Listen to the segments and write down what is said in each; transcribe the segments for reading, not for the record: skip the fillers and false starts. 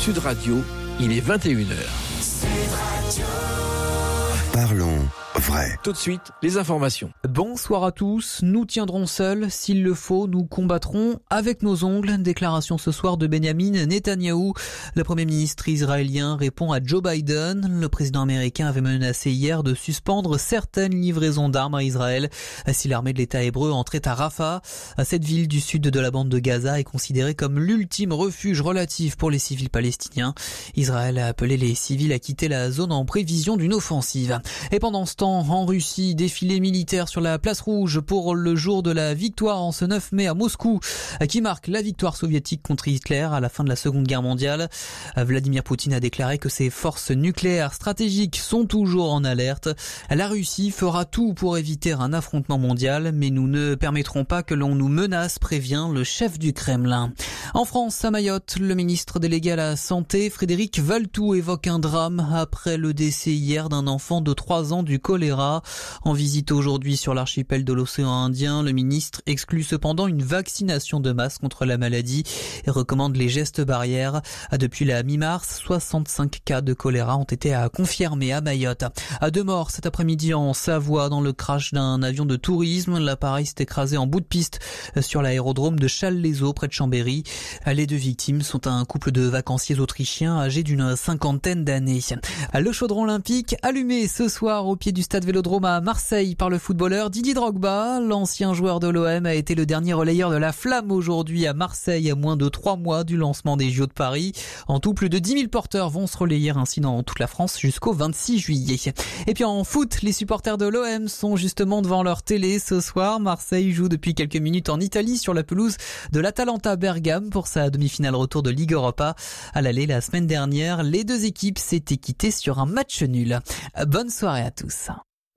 Sud Radio, il est 21h. Parlons vrai. Tout de suite, les informations. Bonsoir à tous. Nous tiendrons seuls. S'il le faut, nous combattrons avec nos ongles. Déclaration ce soir de Benjamin Netanyahou. Le Premier ministre israélien répond à Joe Biden. Le président américain avait menacé hier de suspendre certaines livraisons d'armes à Israël si l'armée de l'État hébreu entrait à Rafah. Cette ville du sud de la bande de Gaza est considérée comme l'ultime refuge relatif pour les civils palestiniens. Israël a appelé les civils à quitter la zone en prévision d'une offensive. Et pendant ce temps, en Russie, défilé militaire sur la place rouge pour le jour de la victoire en ce 9 mai à Moscou, qui marque la victoire soviétique contre Hitler à la fin de la Seconde Guerre mondiale. Vladimir Poutine a déclaré que ses forces nucléaires stratégiques sont toujours en alerte. La Russie fera tout pour éviter un affrontement mondial, mais nous ne permettrons pas que l'on nous menace, prévient le chef du Kremlin. En France, à Mayotte, le ministre délégué à la Santé, Frédéric Valletoux, évoque un drame après le décès hier d'un enfant de 3 ans du choléra. En visite aujourd'hui sur l'archipel de l'océan Indien, le ministre exclut cependant une vaccination de masse contre la maladie et recommande les gestes barrières. Depuis la mi-mars, 65 cas de choléra ont été confirmés à Mayotte. 2 morts cet après-midi en Savoie dans le crash d'un avion de tourisme. L'appareil s'est écrasé en bout de piste sur l'aérodrome de Challes-les-Eaux près de Chambéry. Les 2 victimes sont un couple de vacanciers autrichiens âgés d'une 50aine d'années. Le chaudron olympique allumé ce soir au pied du stade Vélodrome à Marseille par le footballeur Didier Drogba. L'ancien joueur de l'OM a été le dernier relayeur de la flamme aujourd'hui à Marseille à moins de 3 mois du lancement des JO de Paris. En tout, plus de 10 000 porteurs vont se relayer ainsi dans toute la France jusqu'au 26 juillet. Et puis en foot, les supporters de l'OM sont justement devant leur télé ce soir. Marseille joue depuis quelques minutes en Italie sur la pelouse de l'Atalanta Bergame pour sa demi-finale retour de Ligue Europa. À l'aller la semaine dernière, les 2 équipes s'étaient quittées sur un match nul. Bonne soirée à tous.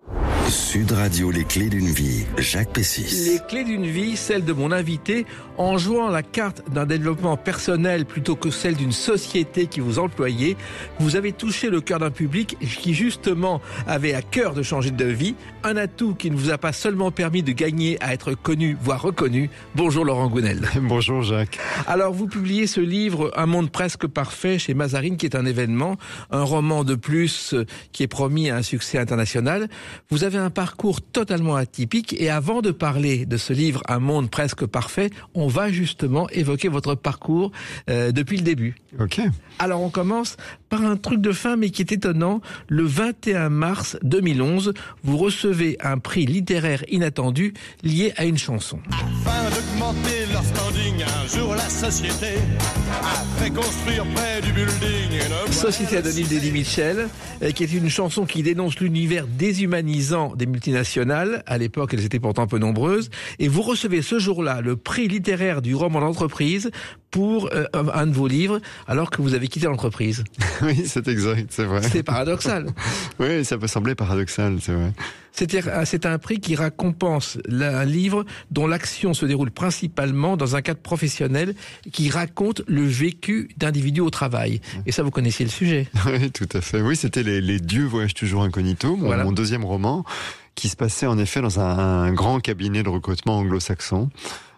Sud Radio, les clés d'une vie, Jacques Pessis. Les clés d'une vie, celle de mon invité, en jouant la carte d'un développement personnel plutôt que celle d'une société qui vous employait, vous avez touché le cœur d'un public qui justement avait à cœur de changer de vie, un atout qui ne vous a pas seulement permis de gagner à être connu, voire reconnu. Bonjour Laurent Gounel. Bonjour Jacques. Alors vous publiez ce livre, Un monde presque parfait, chez Mazarine, qui est un événement, un roman de plus qui est promis à un succès international. Vous avez un parcours totalement atypique et avant de parler de ce livre, Un monde presque parfait, on va justement évoquer votre parcours depuis le début. Ok. Alors on commence par un truc de fin mais qui est étonnant. Le 21 mars 2011, vous recevez un prix littéraire inattendu lié à une chanson. Afin d'augmenter leur standing, un jour la société a fait construire près du building Société anonyme d'Eddie Mitchell, qui est une chanson qui dénonce l'univers déshumanisant des multinationales. À l'époque, elles étaient pourtant peu nombreuses. Et vous recevez ce jour-là le prix littéraire du roman d'entreprise pour un de vos livres, alors que vous avez quitté l'entreprise. Oui, c'est exact, c'est vrai. C'est paradoxal. Oui, ça peut sembler paradoxal, c'est vrai. C'est un prix qui récompense un livre dont l'action se déroule principalement dans un cadre professionnel qui raconte le vécu d'individus au travail. Et ça, vous connaissiez le sujet. Oui, tout à fait. Oui, c'était les dieux voyagent toujours incognito, mon deuxième roman, qui se passait en effet dans un grand cabinet de recrutement anglo-saxon.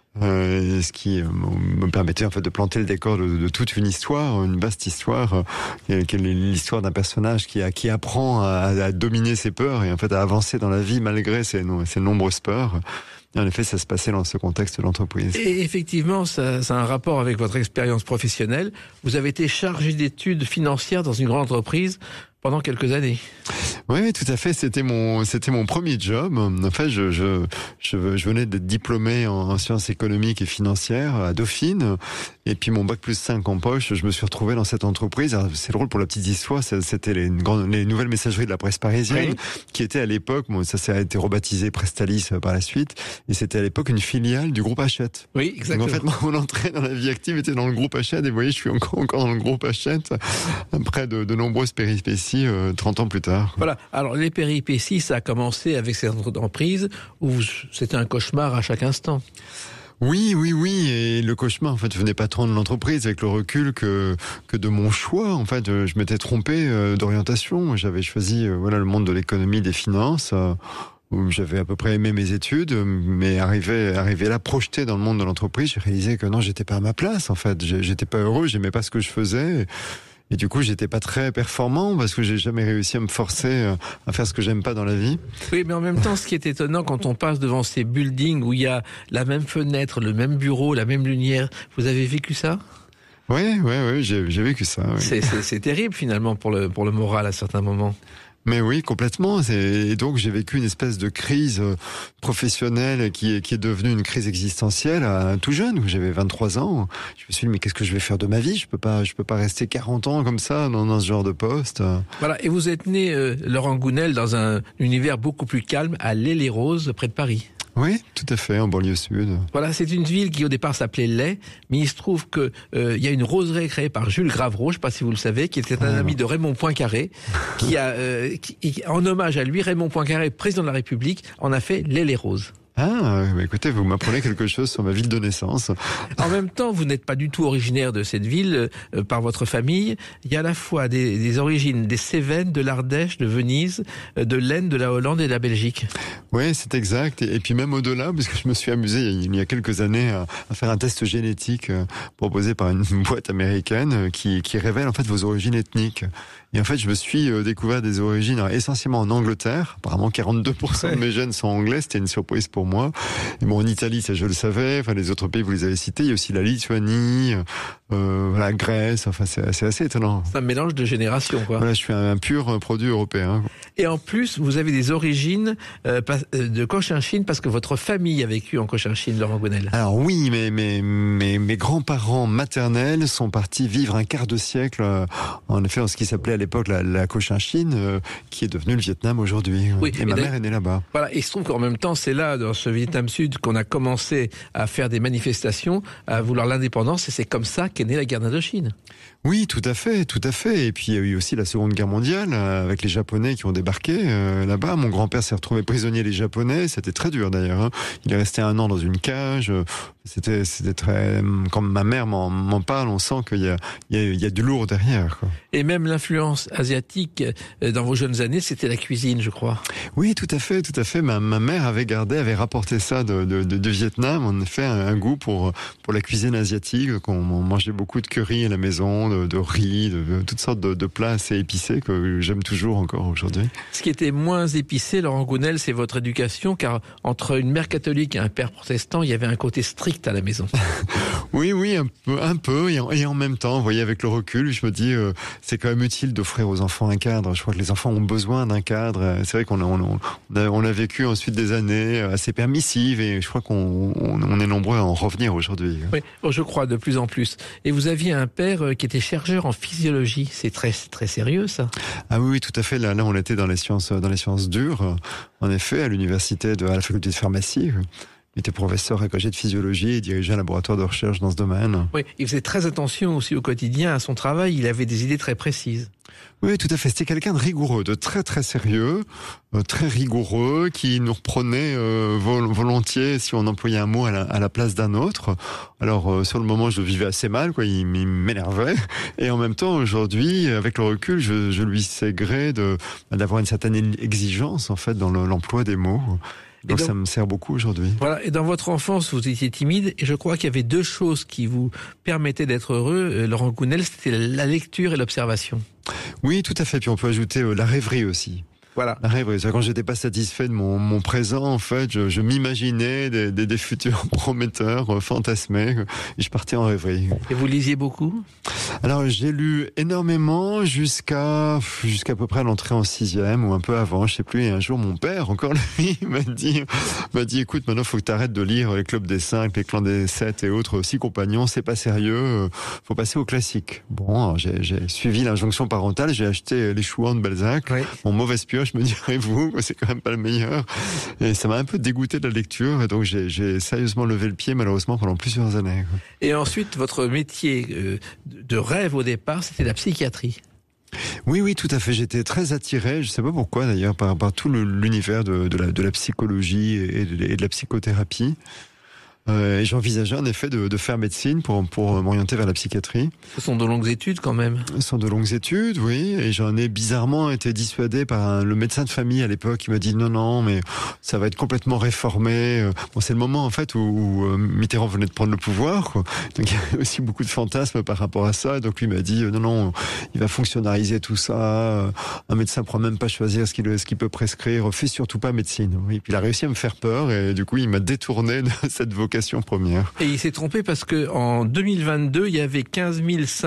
Ce qui me permettait en fait de planter le décor de toute une histoire, une vaste histoire, qui est l'histoire d'un personnage qui apprend à dominer ses peurs et en fait à avancer dans la vie malgré ses nombreuses peurs. Et en effet, ça se passait dans ce contexte de l'entreprise. Et effectivement, ça a un rapport avec votre expérience professionnelle. Vous avez été chargé d'études financières dans une grande entreprise pendant quelques années. Oui, tout à fait. C'était mon premier job. En fait, je venais d'être diplômé en sciences économiques et financières à Dauphine. Et puis mon bac plus 5 en poche, je me suis retrouvé dans cette entreprise. Alors, c'est drôle pour la petite histoire. C'était les nouvelles messageries de la presse parisienne, qui étaient à l'époque, ça a été rebaptisé Prestalis par la suite. Et c'était à l'époque une filiale du groupe Hachette. Oui, exactement. Donc, en fait, mon entrée dans la vie active était dans le groupe Hachette. Et vous voyez, je suis encore dans le groupe Hachette après de nombreuses péripéties 30 ans plus tard. Voilà. Alors, les péripéties, ça a commencé avec cette entreprise où c'était un cauchemar à chaque instant. Oui. Et le cauchemar, en fait, venait pas tant de l'entreprise, avec le recul que de mon choix. En fait, je m'étais trompé d'orientation. J'avais choisi, le monde de l'économie, des finances. où j'avais à peu près aimé mes études, mais arrivé là, projeté dans le monde de l'entreprise, j'ai réalisé que non, j'étais pas à ma place, en fait. J'étais pas heureux, j'aimais pas ce que je faisais. Et du coup, j'étais pas très performant parce que j'ai jamais réussi à me forcer à faire ce que j'aime pas dans la vie. Oui, mais en même temps, ce qui est étonnant quand on passe devant ces buildings où il y a la même fenêtre, le même bureau, la même lumière, vous avez vécu ça ? Oui, j'ai vécu ça. Oui. C'est terrible finalement pour le moral à certains moments. Mais oui, complètement. Et donc j'ai vécu une espèce de crise professionnelle qui est devenue une crise existentielle tout jeune, où j'avais 23 ans. Je me suis dit mais qu'est-ce que je vais faire de ma vie ? Je peux pas rester 40 ans comme ça dans ce genre de poste. Voilà, et vous êtes né Laurent Gounelle dans un univers beaucoup plus calme à l'Haye-les-Roses près de Paris. Oui, tout à fait, en banlieue sud. Voilà, c'est une ville qui au départ s'appelait Lay, mais il se trouve que il y a une roseraie créée par Jules Gravreau, je ne sais pas si vous le savez, qui était un ami de Raymond Poincaré, qui en hommage à lui, Raymond Poincaré, président de la République, en a fait L'Haye-les-Roses. Ah, bah écoutez, vous m'apprenez quelque chose sur ma ville de naissance. En même temps, vous n'êtes pas du tout originaire de cette ville par votre famille. Il y a à la fois des origines des Cévennes, de l'Ardèche, de Venise, de l'Aisne, de la Hollande et de la Belgique. Oui, c'est exact. Et puis même au-delà, parce que je me suis amusé il y a quelques années à faire un test génétique proposé par une boîte américaine qui révèle en fait vos origines ethniques. Et en fait, je me suis découvert des origines essentiellement en Angleterre. Apparemment, 42% de mes gènes sont anglais. C'était une surprise pour moi. Et bon, en Italie, ça je le savais. Enfin, les autres pays, vous les avez cités. Il y a aussi la Lituanie, la Grèce. Enfin, c'est assez étonnant. C'est un mélange de générations, quoi. Voilà, je suis un pur produit européen. Et en plus, vous avez des origines de Cochinchine parce que votre famille a vécu en Cochinchine, Laurent Gounelle. Alors oui, mes grands-parents maternels sont partis vivre un quart de siècle, en effet, dans ce qui s'appelait à l'époque la Cochinchine, qui est devenue le Vietnam aujourd'hui. Oui, et ma mère est née là-bas. Voilà, et il se trouve qu'en même temps, c'est là, dans ce Vietnam Sud, qu'on a commencé à faire des manifestations, à vouloir l'indépendance, et c'est comme ça qu'est née la guerre d'Indochine. Oui, tout à fait. Et puis il y a eu aussi la Seconde Guerre mondiale, avec les Japonais qui ont débarqué là-bas. Mon grand-père s'est retrouvé prisonnier des Japonais. C'était très dur d'ailleurs. Hein. Il est resté 1 an dans une cage. C'était très. Quand ma mère m'en parle, on sent qu'il y a du lourd derrière, quoi. Et même l'influence asiatique dans vos jeunes années, c'était la cuisine, je crois. Oui, tout à fait. Ma mère avait rapporté ça de Vietnam. En effet, un goût pour la cuisine asiatique. Qu'on mangeait beaucoup de curry à la maison, de riz, de toutes sortes de plats assez épicés que j'aime toujours encore aujourd'hui. Ce qui était moins épicé, Laurent Gounelle, c'est votre éducation, car entre une mère catholique et un père protestant, il y avait un côté strict à la maison. Oui, un peu, et en même temps, vous voyez, avec le recul, je me dis, c'est quand même utile d'offrir aux enfants un cadre. Je crois que les enfants ont besoin d'un cadre. C'est vrai qu'on a vécu ensuite des années assez permissives, et je crois qu'on est nombreux à en revenir aujourd'hui. Oui, je crois de plus en plus. Et vous aviez un père qui était chercheur en physiologie. C'est très, très sérieux, ça. Ah oui, tout à fait. Là, on était dans les sciences dures. En effet, à la faculté de pharmacie. Il était professeur agrégé de physiologie et dirigeait un laboratoire de recherche dans ce domaine. Oui, il faisait très attention aussi au quotidien à son travail. Il avait des idées très précises. Oui, tout à fait. C'était quelqu'un de rigoureux, de très très sérieux, très rigoureux, qui nous reprenait volontiers si on employait un mot à la place d'un autre. Alors sur le moment, je le vivais assez mal, quoi. Il m'énervait. Et en même temps, aujourd'hui, avec le recul, je lui sais gré d'avoir une certaine exigence en fait dans l'emploi des mots. Donc ça me sert beaucoup aujourd'hui. Voilà. Et dans votre enfance, vous étiez timide, et je crois qu'il y avait 2 choses qui vous permettaient d'être heureux, Laurent Gounelle, c'était la lecture et l'observation. Oui, tout à fait. Puis on peut ajouter la rêverie aussi. Voilà. La rêverie. Quand j'étais pas satisfait de mon présent, en fait, je m'imaginais des futurs prometteurs, fantasmés, et je partais en rêverie. Et vous lisiez beaucoup ? Alors, j'ai lu énormément jusqu'à peu près l'entrée en 6e ou un peu avant, je sais plus. Et un jour, mon père, encore lui, m'a dit, écoute, maintenant, faut que t'arrêtes de lire les clubs des 5, les clans des 7 et autres 6 compagnons, c'est pas sérieux, faut passer au classique. Bon, j'ai suivi l'injonction parentale, j'ai acheté Les Chouans de Balzac, oui. Mon mauvaise pioche, me direz-vous, c'est quand même pas le meilleur. Et ça m'a un peu dégoûté de la lecture, et donc j'ai sérieusement levé le pied, malheureusement, pendant plusieurs années. Et ensuite, votre métier de rêve au départ, c'était la psychiatrie. Oui, tout à fait. J'étais très attiré, je sais pas pourquoi d'ailleurs, par tout l'univers de la psychologie et de la psychothérapie. Et j'envisageais en effet de faire médecine pour m'orienter vers la psychiatrie. Ce sont de longues études quand même. Ce sont de longues études, oui. Et j'en ai bizarrement été dissuadé par le médecin de famille à l'époque qui m'a dit non, mais ça va être complètement réformé. Bon, c'est le moment en fait où Mitterrand venait de prendre le pouvoir, quoi. Donc il y avait aussi beaucoup de fantasmes par rapport à ça. Donc lui m'a dit non, il va fonctionnariser tout ça. Un médecin ne pourra même pas choisir ce qu'il peut prescrire. Fais surtout pas médecine. Oui. Puis il a réussi à me faire peur et du coup il m'a détourné de cette vocation première. Et il s'est trompé parce que en 2022, il y avait 15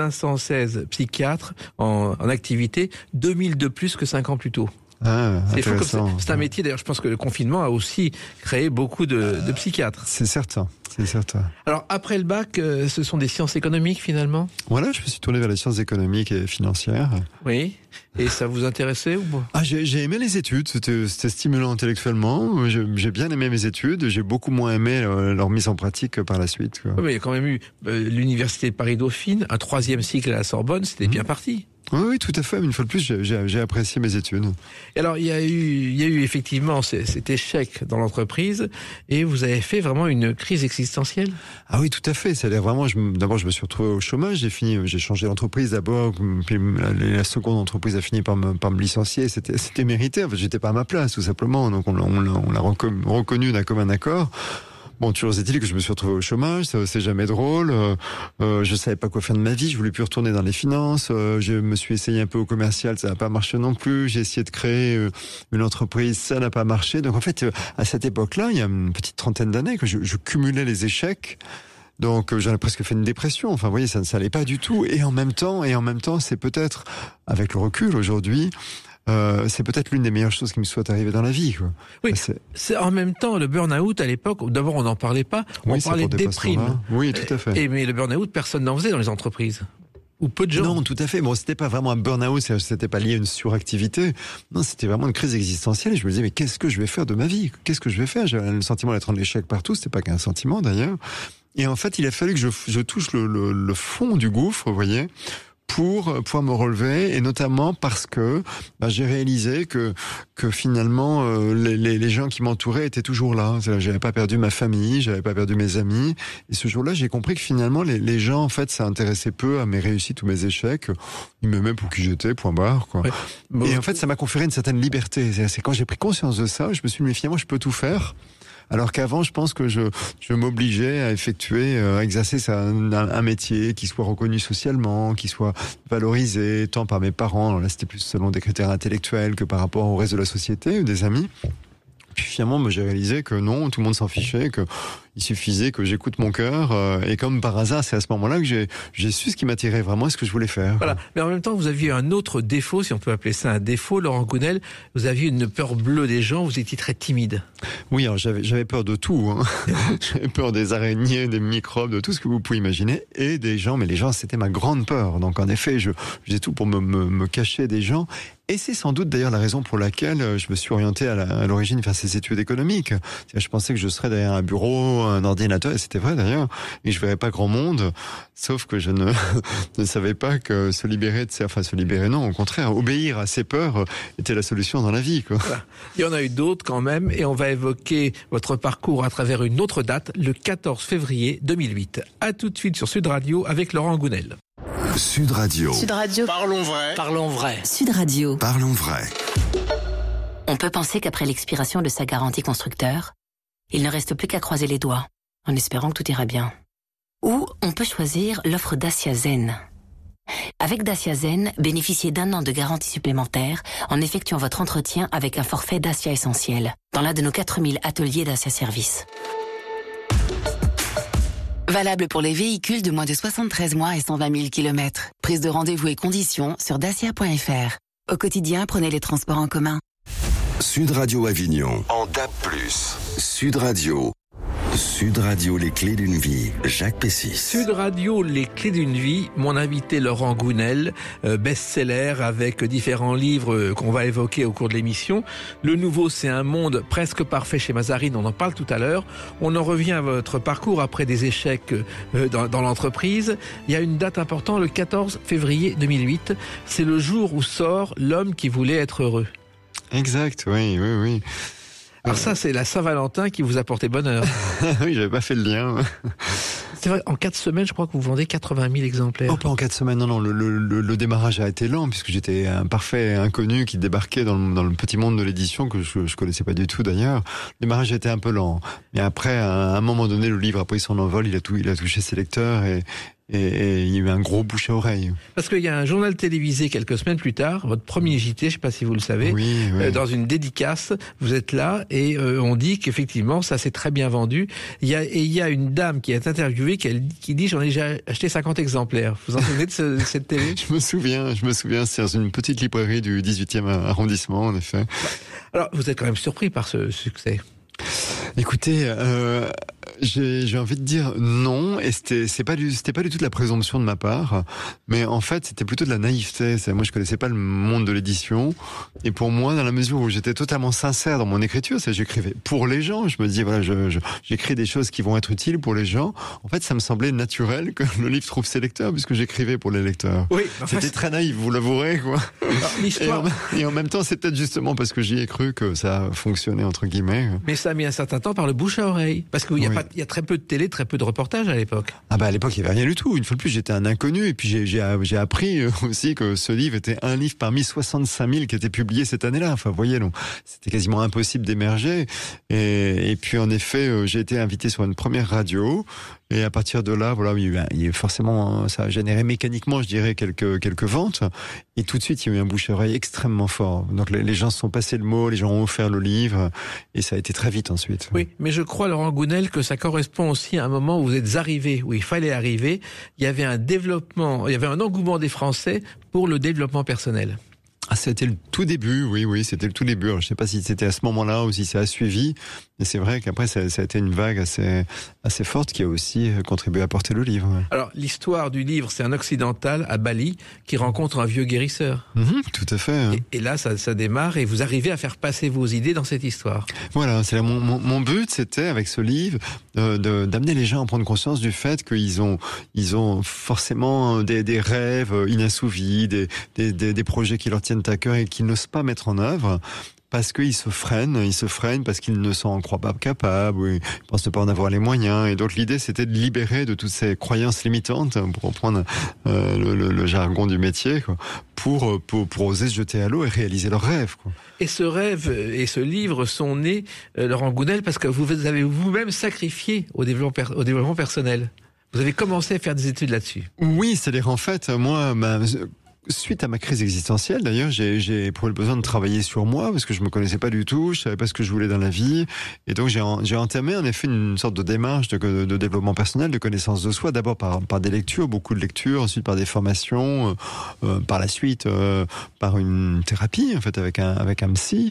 516 psychiatres en activité, 2000 de plus que 5 ans plus tôt. C'est fou comme c'est un métier. D'ailleurs, je pense que le confinement a aussi créé beaucoup de psychiatres. C'est certain. Alors, après le bac, ce sont des sciences économiques finalement ? Voilà, je me suis tourné vers les sciences économiques et financières. Oui. Et ça vous intéressait ou pas ? J'ai aimé les études, c'était stimulant intellectuellement. J'ai bien aimé mes études. J'ai beaucoup moins aimé leur mise en pratique par la suite, quoi. Oui, mais il y a quand même eu l'université de Paris-Dauphine, un 3e cycle à la Sorbonne, c'était bien parti. Oui, tout à fait. Une fois de plus, j'ai apprécié mes études. Et alors, il y a eu effectivement cet échec dans l'entreprise, et vous avez fait vraiment une crise existentielle. Ah oui, tout à fait. C'est-à-dire vraiment, d'abord, je me suis retrouvé au chômage. J'ai changé d'entreprise d'abord, puis la seconde entreprise a fini par me licencier. C'était mérité. En fait, j'étais pas à ma place, tout simplement. Donc, on l'a reconnu d'un commun accord. Bon, toujours est-il que je me suis retrouvé au chômage, c'est jamais drôle. Je savais pas quoi faire de ma vie, je voulais plus retourner dans les finances. Je me suis essayé un peu au commercial, ça n'a pas marché non plus. J'ai essayé de créer une entreprise, ça n'a pas marché. Donc en fait, à cette époque-là, il y a une petite trentaine d'années, que je cumulais les échecs. Donc j'en ai presque fait une dépression. Enfin, vous voyez, ça allait pas du tout. Et en même temps, c'est peut-être, avec le recul aujourd'hui, c'est peut-être l'une des meilleures choses qui me soit arrivée dans la vie, quoi. Oui, c'est en même temps le burn-out à l'époque. D'abord, on n'en parlait pas. On parlait de déprime. Oui, tout à fait. Mais le burn-out, personne n'en faisait dans les entreprises. Ou peu de gens. Non, tout à fait. Bon, c'était pas vraiment un burn-out, c'était pas lié à une suractivité. Non, c'était vraiment une crise existentielle. Et je me disais, mais qu'est-ce que je vais faire de ma vie ? Qu'est-ce que je vais faire ? J'avais le sentiment d'être en échec partout. C'était pas qu'un sentiment, d'ailleurs. Et en fait, il a fallu que je touche le fond du gouffre, vous voyez, pour pouvoir me relever, et notamment parce que j'ai réalisé que finalement les gens qui m'entouraient étaient toujours là. J'avais pas perdu ma famille, j'avais pas perdu mes amis, et ce jour-là j'ai compris que finalement les gens en fait ça intéressait peu à mes réussites ou mes échecs. Ils m'aimaient pour qui j'étais, point barre, quoi. Ouais. Bon. Et en fait ça m'a conféré une certaine liberté. C'est quand j'ai pris conscience de ça, je me suis dit mais finalement je peux tout faire. Alors qu'avant, je pense que je m'obligeais à effectuer, à exercer un métier qui soit reconnu socialement, qui soit valorisé tant par mes parents. Alors là, c'était plus selon des critères intellectuels que par rapport au reste de la société ou des amis. Puis finalement, j'ai réalisé que non, tout le monde s'en fichait, que il suffisait que j'écoute mon cœur, et comme par hasard, c'est à ce moment-là que j'ai su ce qui m'attirait vraiment, ce que je voulais faire. Voilà. Mais en même temps, vous aviez un autre défaut, si on peut appeler ça un défaut, Laurent Gounelle. Vous aviez une peur bleue des gens, vous étiez très timide. Oui, alors j'avais peur de tout, hein. J'avais peur des araignées, des microbes, de tout ce que vous pouvez imaginer, et des gens. Mais les gens, c'était ma grande peur. Donc en effet, je faisais tout pour me cacher des gens. Et c'est sans doute d'ailleurs la raison pour laquelle je me suis orienté à l'origine vers ces études économiques. Je pensais que je serais derrière un bureau, un ordinateur, et c'était vrai d'ailleurs, et je verrais pas grand monde, sauf que je ne savais pas que se libérer non, au contraire, obéir à ses peurs était la solution dans la vie, quoi. Voilà. Il y en a eu d'autres quand même, et on va évoquer votre parcours à travers une autre date, le 14 février 2008. À tout de suite sur Sud Radio avec Laurent Gounelle. Sud Radio. Sud Radio. Parlons vrai. Parlons vrai. Sud Radio. Parlons vrai. On peut penser qu'après l'expiration de sa garantie constructeur, il ne reste plus qu'à croiser les doigts, en espérant que tout ira bien. Ou on peut choisir l'offre Dacia Zen. Avec Dacia Zen, bénéficiez d'1 an de garantie supplémentaire en effectuant votre entretien avec un forfait Dacia Essentiel dans l'un de nos 4000 ateliers Dacia Service. Valable pour les véhicules de moins de 73 mois et 120 000 km. Prise de rendez-vous et conditions sur dacia.fr. Au quotidien, prenez les transports en commun. Sud Radio Avignon, en DAB+. Sud Radio, les clés d'une vie, Jacques Pessis. Sud Radio, les clés d'une vie, mon invité Laurent Gounelle, best-seller avec différents livres qu'on va évoquer au cours de l'émission. Le nouveau, c'est un monde presque parfait chez Mazarine, on en parle tout à l'heure. On en revient à votre parcours après des échecs dans l'entreprise. Il y a une date importante, le 14 février 2008. C'est le jour où sort L'homme qui voulait être heureux. Exact, oui. Alors ça, c'est la Saint-Valentin qui vous a porté bonheur. Oui, j'avais pas fait le lien. C'est vrai, en 4 semaines, je crois que vous vendez 80 000 exemplaires. Oh, pas en 4 semaines, non. Le démarrage a été lent, puisque j'étais un parfait inconnu qui débarquait dans le petit monde de l'édition, que je connaissais pas du tout d'ailleurs. Le démarrage a été un peu lent. Mais après, à un moment donné, le livre a pris son envol, il a touché ses lecteurs et il y a eu un gros bouche à oreille. Parce qu'il y a un journal télévisé quelques semaines plus tard, votre premier JT, je ne sais pas si vous le savez, oui. Dans une dédicace, vous êtes là et on dit qu'effectivement ça s'est très bien vendu. Il y a une dame qui est interviewée qui dit j'en ai déjà acheté 50 exemplaires. Vous vous en souvenez de cette télé? Je me souviens, c'est dans une petite librairie du 18e arrondissement en effet. Alors vous êtes quand même surpris par ce succès? Écoutez, j'ai envie de dire non, et c'était pas du tout de la présomption de ma part, mais en fait c'était plutôt de la naïveté. Moi je connaissais pas le monde de l'édition, et pour moi, dans la mesure où j'étais totalement sincère dans mon écriture, j'écrivais pour les gens. Je me dis voilà, j'écris des choses qui vont être utiles pour les gens. En fait, ça me semblait naturel que le livre trouve ses lecteurs, puisque j'écrivais pour les lecteurs. Oui, c'était très naïf, vous l'avouerez, quoi. Alors, et en même temps, c'est peut-être justement parce que j'y ai cru que ça fonctionnait entre guillemets. Mais ça a mis un certain temps par le bouche à oreille, parce qu'il y a très peu de télé, très peu de reportages à l'époque. Ah bah à l'époque il n'y avait rien du tout. Une fois de plus, j'étais un inconnu, et puis j'ai appris aussi que ce livre était un livre parmi 65 000 qui étaient publiés cette année-là. Enfin, vous voyez, donc c'était quasiment impossible d'émerger. Et puis en effet, j'ai été invité sur une première radio. Et à partir de là, voilà, il y a forcément, ça a généré mécaniquement, je dirais, quelques ventes. Et tout de suite, il y a eu un bouche à oreille extrêmement fort. Donc les gens se sont passés le mot, les gens ont offert le livre, et ça a été très vite ensuite. Oui, mais je crois, Laurent Gounel, que ça correspond aussi à un moment où vous êtes arrivé, où il fallait arriver. Il y avait un engouement des Français pour le développement personnel. Ah, c'était le tout début, oui, c'était le tout début. Alors, je sais pas si c'était à ce moment-là ou si ça a suivi, mais c'est vrai qu'après ça a été une vague assez forte qui a aussi contribué à porter le livre. Ouais. Alors, l'histoire du livre, c'est un occidental à Bali qui rencontre un vieux guérisseur. Tout à fait. Hein. Et là, ça démarre et vous arrivez à faire passer vos idées dans cette histoire. Voilà, c'est mon but, c'était avec ce livre d'amener les gens à prendre conscience du fait qu'ils ont forcément des rêves inassouvis, des projets qui leur tiennent à cœur et qu'ils n'osent pas mettre en œuvre parce qu'ils se freinent parce qu'ils ne s'en croient pas capables, ou ils pensent ne pas en avoir les moyens. Et donc l'idée, c'était de libérer de toutes ces croyances limitantes, pour reprendre le jargon du métier, quoi, pour oser se jeter à l'eau et réaliser leurs rêves, quoi. Et ce rêve et ce livre sont nés, Laurent Gounel, parce que vous avez vous-même sacrifié au développement personnel. Vous avez commencé à faire des études là-dessus. Oui, c'est-à-dire en fait, moi, suite à ma crise existentielle, d'ailleurs, j'ai éprouvé le besoin de travailler sur moi parce que je me connaissais pas du tout, je savais pas ce que je voulais dans la vie, et donc j'ai entamé en effet une sorte de démarche de développement personnel, de connaissance de soi, d'abord par des lectures, beaucoup de lectures, ensuite par des formations, par la suite par une thérapie en fait avec un psy.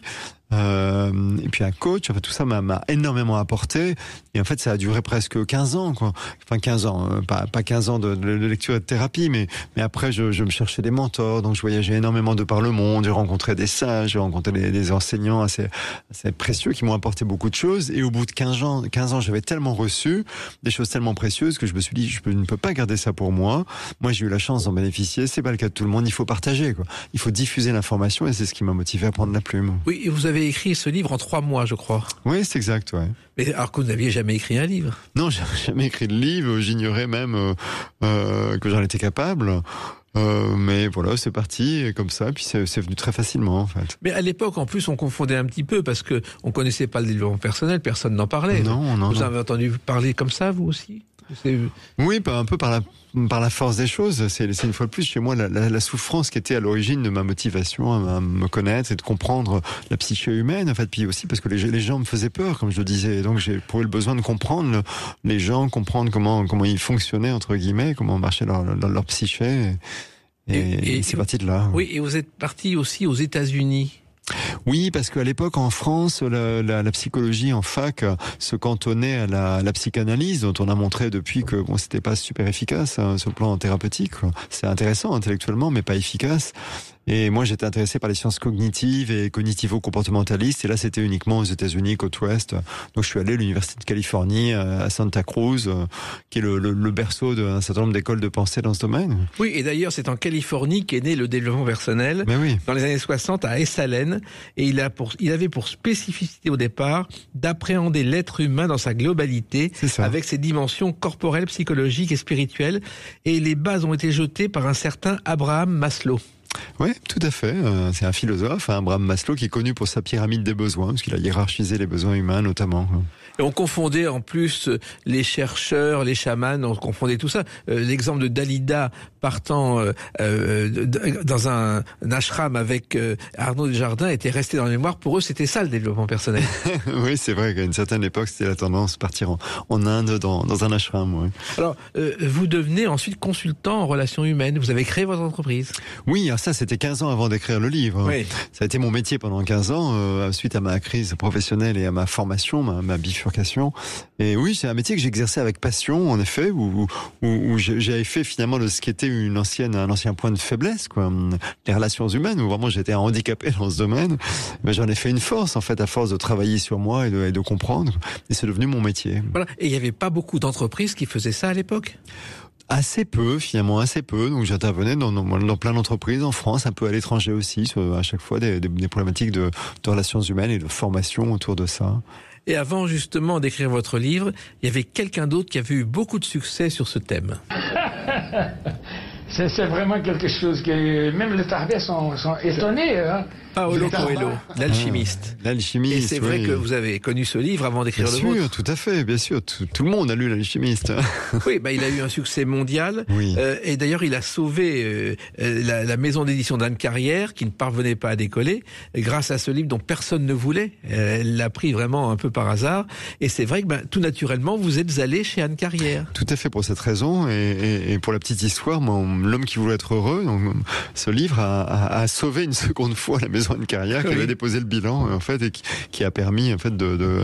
Et puis un coach, enfin tout ça m'a énormément apporté, et en fait ça a duré presque 15 ans, quoi. Enfin 15 ans, pas 15 ans de lecture et de thérapie, mais après je me cherchais des mentors, donc je voyageais énormément de par le monde, j'ai rencontré des sages, j'ai rencontré des enseignants assez précieux qui m'ont apporté beaucoup de choses, et au bout de 15 ans j'avais tellement reçu des choses tellement précieuses que je me suis dit je ne peux pas garder ça pour moi. Moi j'ai eu la chance d'en bénéficier, c'est pas le cas de tout le monde, il faut partager, quoi. Il faut diffuser l'information, et c'est ce qui m'a motivé à prendre la plume. Oui, et vous avez écrit ce livre en 3 mois, je crois. Oui, c'est exact, ouais. Mais alors que vous n'aviez jamais écrit un livre. Non, j'ai jamais écrit de livre, j'ignorais même que j'en étais capable. Mais voilà, c'est parti comme ça, puis c'est venu très facilement en fait. Mais à l'époque, en plus, on confondait un petit peu parce que on connaissait pas le développement personnel, personne n'en parlait. Non. Vous avez entendu parler comme ça, vous aussi? Oui, un peu par la force des choses. C'est une fois de plus chez moi la souffrance qui était à l'origine de ma motivation à me connaître et de comprendre la psyché humaine, en fait. Puis aussi parce que les gens me faisaient peur, comme je le disais. Et donc j'ai éprouvé le besoin de comprendre les gens, comprendre comment ils fonctionnaient, entre guillemets, comment marchait leur psyché. Et c'est parti de là. Oui, et vous êtes parti aussi aux États-Unis. Oui, parce qu'à l'époque, en France, la psychologie en fac se cantonnait à la psychanalyse, dont on a montré depuis que c'était pas super efficace sur le plan thérapeutique, quoi. C'est intéressant intellectuellement, mais pas efficace. Et moi, j'étais intéressé par les sciences cognitives et cognitivo-comportementalistes. Et là, c'était uniquement aux États-Unis, côte ouest. Donc, je suis allé à l'Université de Californie, à Santa Cruz, qui est le berceau d'un certain nombre d'écoles de pensée dans ce domaine. Oui, et d'ailleurs, c'est en Californie qu'est né le développement personnel. Mais oui. Dans les années 60, à Esalen. Et il avait pour spécificité au départ d'appréhender l'être humain dans sa globalité, avec ses dimensions corporelles, psychologiques et spirituelles. Et les bases ont été jetées par un certain Abraham Maslow. Oui, tout à fait. C'est un philosophe, Abraham Maslow, qui est connu pour sa pyramide des besoins, parce qu'il a hiérarchisé les besoins humains notamment. Et on confondait en plus les chercheurs, les chamans, on confondait tout ça. L'exemple de Dalida partant dans un ashram avec Arnaud Desjardins était resté dans la mémoire. Pour eux, c'était ça le développement personnel. Oui, c'est vrai qu'à une certaine époque, c'était la tendance, partir en Inde dans un ashram. Ouais. Alors, vous devenez ensuite consultant en relations humaines. Vous avez créé votre entreprise. Oui, alors ça, c'était 15 ans avant d'écrire le livre. Oui. Ça a été mon métier pendant 15 ans, suite à ma crise professionnelle et à ma formation, ma bifurcation. Et oui, c'est un métier que j'exerçais avec passion, en effet, où j'avais fait finalement de ce qui était un ancien point de faiblesse, quoi. Les relations humaines, où vraiment j'étais handicapé dans ce domaine. Ben, j'en ai fait une force, en fait, à force de travailler sur moi et de comprendre. Et c'est devenu mon métier. Voilà. Et il n'y avait pas beaucoup d'entreprises qui faisaient ça à l'époque ? Assez peu, finalement, assez peu. Donc j'intervenais dans plein d'entreprises en France, un peu à l'étranger aussi, à chaque fois des problématiques de relations humaines et de formation autour de ça. Et avant justement d'écrire votre livre, il y avait quelqu'un d'autre qui avait eu beaucoup de succès sur ce thème. C'est vraiment quelque chose que même les Tarbais sont étonnés. Hein. Paulo Coelho, l'alchimiste. L'alchimiste. Et c'est vrai que vous avez connu ce livre avant d'écrire le vôtre. Bien sûr, tout à fait, bien sûr. Tout le monde a lu l'alchimiste. Oui, il a eu un succès mondial. Oui. Et d'ailleurs, il a sauvé la maison d'édition d'Anne Carrière, qui ne parvenait pas à décoller, grâce à ce livre dont personne ne voulait. Elle l'a pris vraiment un peu par hasard. Et c'est vrai que tout naturellement, vous êtes allé chez Anne Carrière. Tout à fait, pour cette raison. Et pour la petite histoire, l'homme qui voulait être heureux, donc, ce livre a sauvé une seconde fois la maison de Carrière, qui avait déposé le bilan, en fait, et qui a permis, en fait,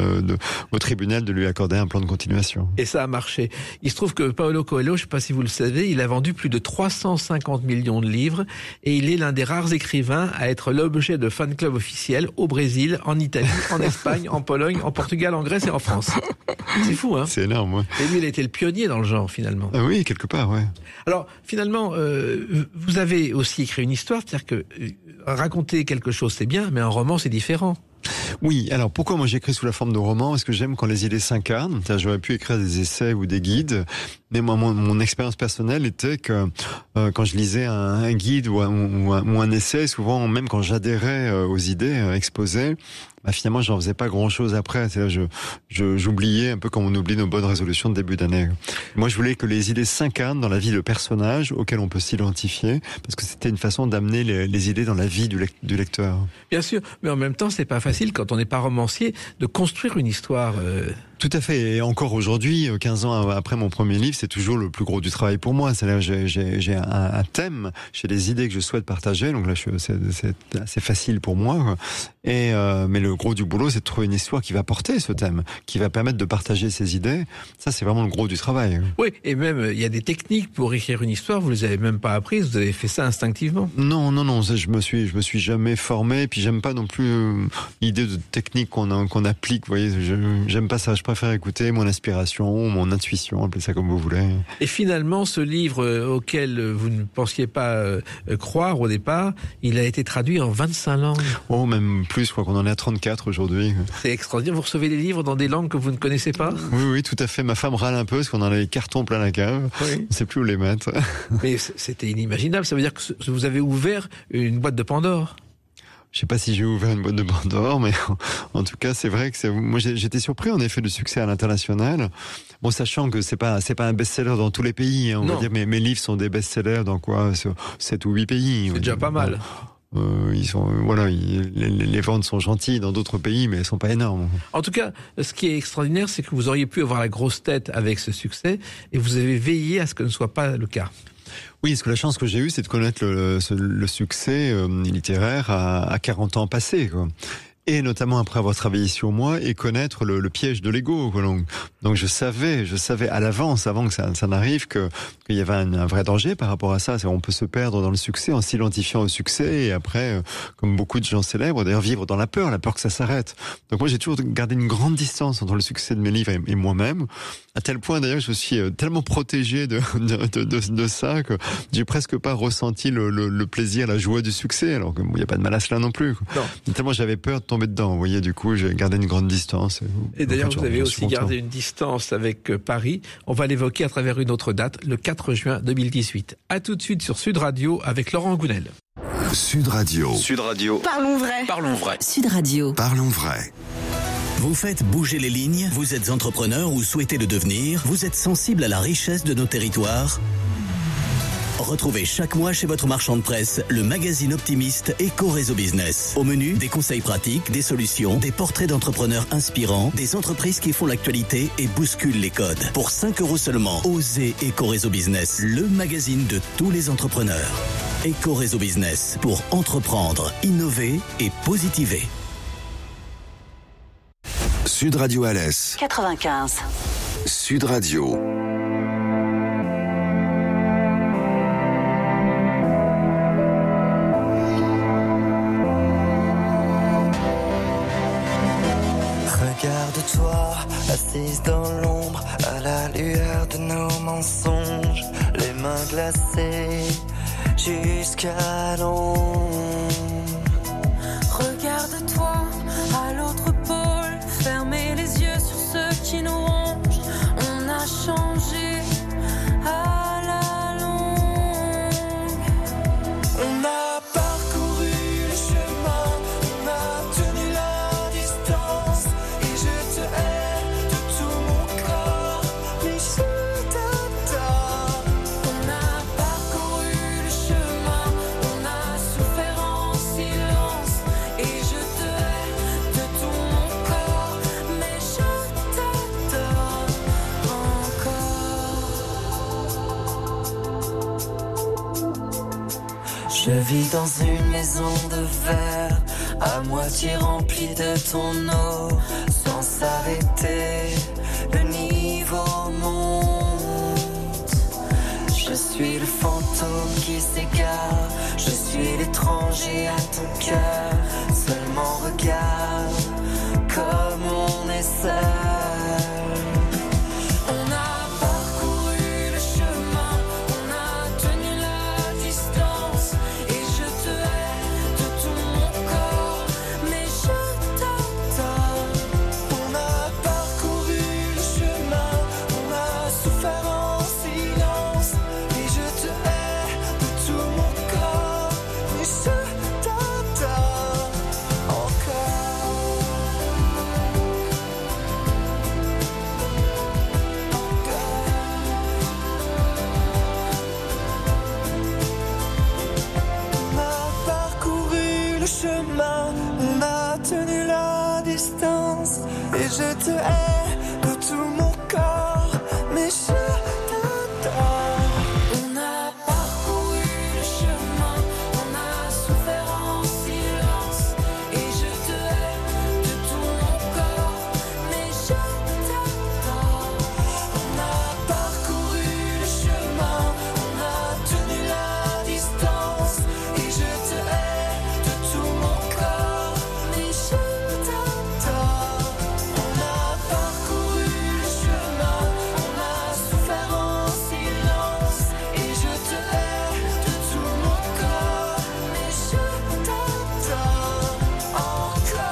au tribunal de lui accorder un plan de continuation. Et ça a marché. Il se trouve que Paulo Coelho, je ne sais pas si vous le savez, il a vendu plus de 350 millions de livres et il est l'un des rares écrivains à être l'objet de fan club officiels au Brésil, en Italie, en Espagne, en Pologne, en Portugal, en Grèce et en France. C'est fou, hein? C'est énorme, ouais. Et lui, il a été le pionnier dans le genre, finalement. Ah oui, quelque part, ouais. Alors, finalement, vous avez aussi écrit une histoire, c'est-à-dire que raconter quelque chose, c'est bien, mais un roman, c'est différent. Oui, alors pourquoi moi j'écris sous la forme de roman ? Parce que j'aime quand les idées s'incarnent. J'aurais pu écrire des essais ou des guides, mais moi, mon expérience personnelle était que quand je lisais un guide ou un essai, souvent même quand j'adhérais aux idées exposées, finalement j'en faisais pas grand-chose après. C'est-à-dire, j'oubliais un peu comme on oublie nos bonnes résolutions de début d'année. Moi je voulais que les idées s'incarnent dans la vie de personnages auxquels on peut s'identifier, parce que c'était une façon d'amener les idées dans la vie du lecteur. Bien sûr, mais en même temps c'est pas facile quand on n'est pas romancier de construire une histoire. Tout à fait. Et encore aujourd'hui, 15 ans après mon premier livre, c'est toujours le plus gros du travail pour moi. C'est-à-dire, j'ai un thème, j'ai des idées que je souhaite partager. Donc là, c'est assez facile pour moi, quoi. Mais le gros du boulot, c'est de trouver une histoire qui va porter ce thème, qui va permettre de partager ces idées. Ça, c'est vraiment le gros du travail. Oui, et même, il y a des techniques pour écrire une histoire. Vous les avez même pas apprises. Vous avez fait ça instinctivement. Non. Je me suis jamais formé. Puis j'aime pas non plus l'idée de technique qu'on applique. Vous voyez, j'aime pas ça. Je préfère écouter mon inspiration, mon intuition, appelez ça comme vous voulez. Et finalement, ce livre auquel vous ne pensiez pas croire au départ, il a été traduit en 25 langues. Oh, même plus, je crois qu'on en est à 34 aujourd'hui. C'est extraordinaire. Vous recevez des livres dans des langues que vous ne connaissez pas ? Oui, tout à fait. Ma femme râle un peu parce qu'on en a les cartons plein la cave. Oui. On ne sait plus où les mettre. Mais c'était inimaginable. Ça veut dire que vous avez ouvert une boîte de Pandore. Je sais pas si j'ai ouvert une boîte de Pandore, mais en tout cas, c'est vrai que moi j'étais surpris en effet du succès à l'international. Bon, sachant que c'est pas un best-seller dans tous les pays, hein, on va dire, mais mes livres sont des best-sellers dans quoi, 7 ou 8 pays. C'est déjà pas mal. Les ventes sont gentilles dans d'autres pays, mais elles sont pas énormes. En tout cas, ce qui est extraordinaire, c'est que vous auriez pu avoir la grosse tête avec ce succès, et vous avez veillé à ce que ne soit pas le cas. Oui, parce que la chance que j'ai eue, c'est de connaître le succès littéraire à 40 ans passés, quoi. et notamment après avoir travaillé sur moi et connaître le piège de l'ego. Donc je savais à l'avance, avant que ça n'arrive, qu'il y avait un vrai danger par rapport à ça. On peut se perdre dans le succès en s'identifiant au succès et après, comme beaucoup de gens célèbres, d'ailleurs vivre dans la peur que ça s'arrête. Donc moi j'ai toujours gardé une grande distance entre le succès de mes livres et moi-même, à tel point d'ailleurs que je suis tellement protégé de ça que j'ai presque pas ressenti le plaisir, la joie du succès, alors qu'il n'y a pas de mal à cela non plus. Non. Tellement j'avais peur de tomber dedans, vous voyez, du coup j'ai gardé une grande distance. Et d'ailleurs vous avez aussi gardé une distance avec Paris. On va l'évoquer à travers une autre date, le 4 juin 2018. À tout de suite sur Sud Radio avec Laurent Gounel. Sud Radio. Sud Radio. Parlons vrai. Parlons vrai. Sud Radio. Parlons vrai. Vous faites bouger les lignes, vous êtes entrepreneur ou souhaitez le devenir, vous êtes sensible à la richesse de nos territoires. Retrouvez chaque mois chez votre marchand de presse le magazine optimiste Éco-Réseau Business. Au menu, des conseils pratiques, des solutions, des portraits d'entrepreneurs inspirants, des entreprises qui font l'actualité et bousculent les codes. Pour 5 € seulement, osez Éco-Réseau Business, le magazine de tous les entrepreneurs. Éco-Réseau Business, pour entreprendre, innover et positiver. Sud Radio Alès 95. Sud Radio. Regarde-toi, assise dans l'ombre, à la lueur de nos mensonges, les mains glacées jusqu'à l'ombre. Regarde-toi, à l'autre pôle, fermez les yeux sur ceux qui nous rongent. On a changé à la longue. On a parcouru le chemin, on a tenu la distance. Et je te hais de tout mon corps, mais je t'adore. On a parcouru le chemin, on a souffert en silence. Et je te hais de tout mon corps, mais je t'adore encore. Je vis dans une maison de verre, à moitié remplie de ton eau, sans s'arrêter, le niveau monte. Je suis le fantôme qui s'égare, je suis l'étranger à ton cœur. Seulement regarde comme on est seul. On a parcouru le chemin, on a tenu la distance. Et je te hais de tout mon corps, mais je t'adore. On a parcouru le chemin, on a souffert en silence. Et je te hais de tout mon corps, mais je t'adore encore. On a parcouru le chemin, on a tenu la distance. Et je te hais de tout mon corps, mais je t'adore. On a parcouru le chemin, on a souffert en silence. Et je te hais de tout mon corps, mais je t'adore. On a parcouru le chemin, on a tenu la distance. Et je te hais de tout mon corps, mais je t'adore. On a parcouru le chemin, on a souffert en silence. Et je te hais de tout mon corps, mais je t'adore encore,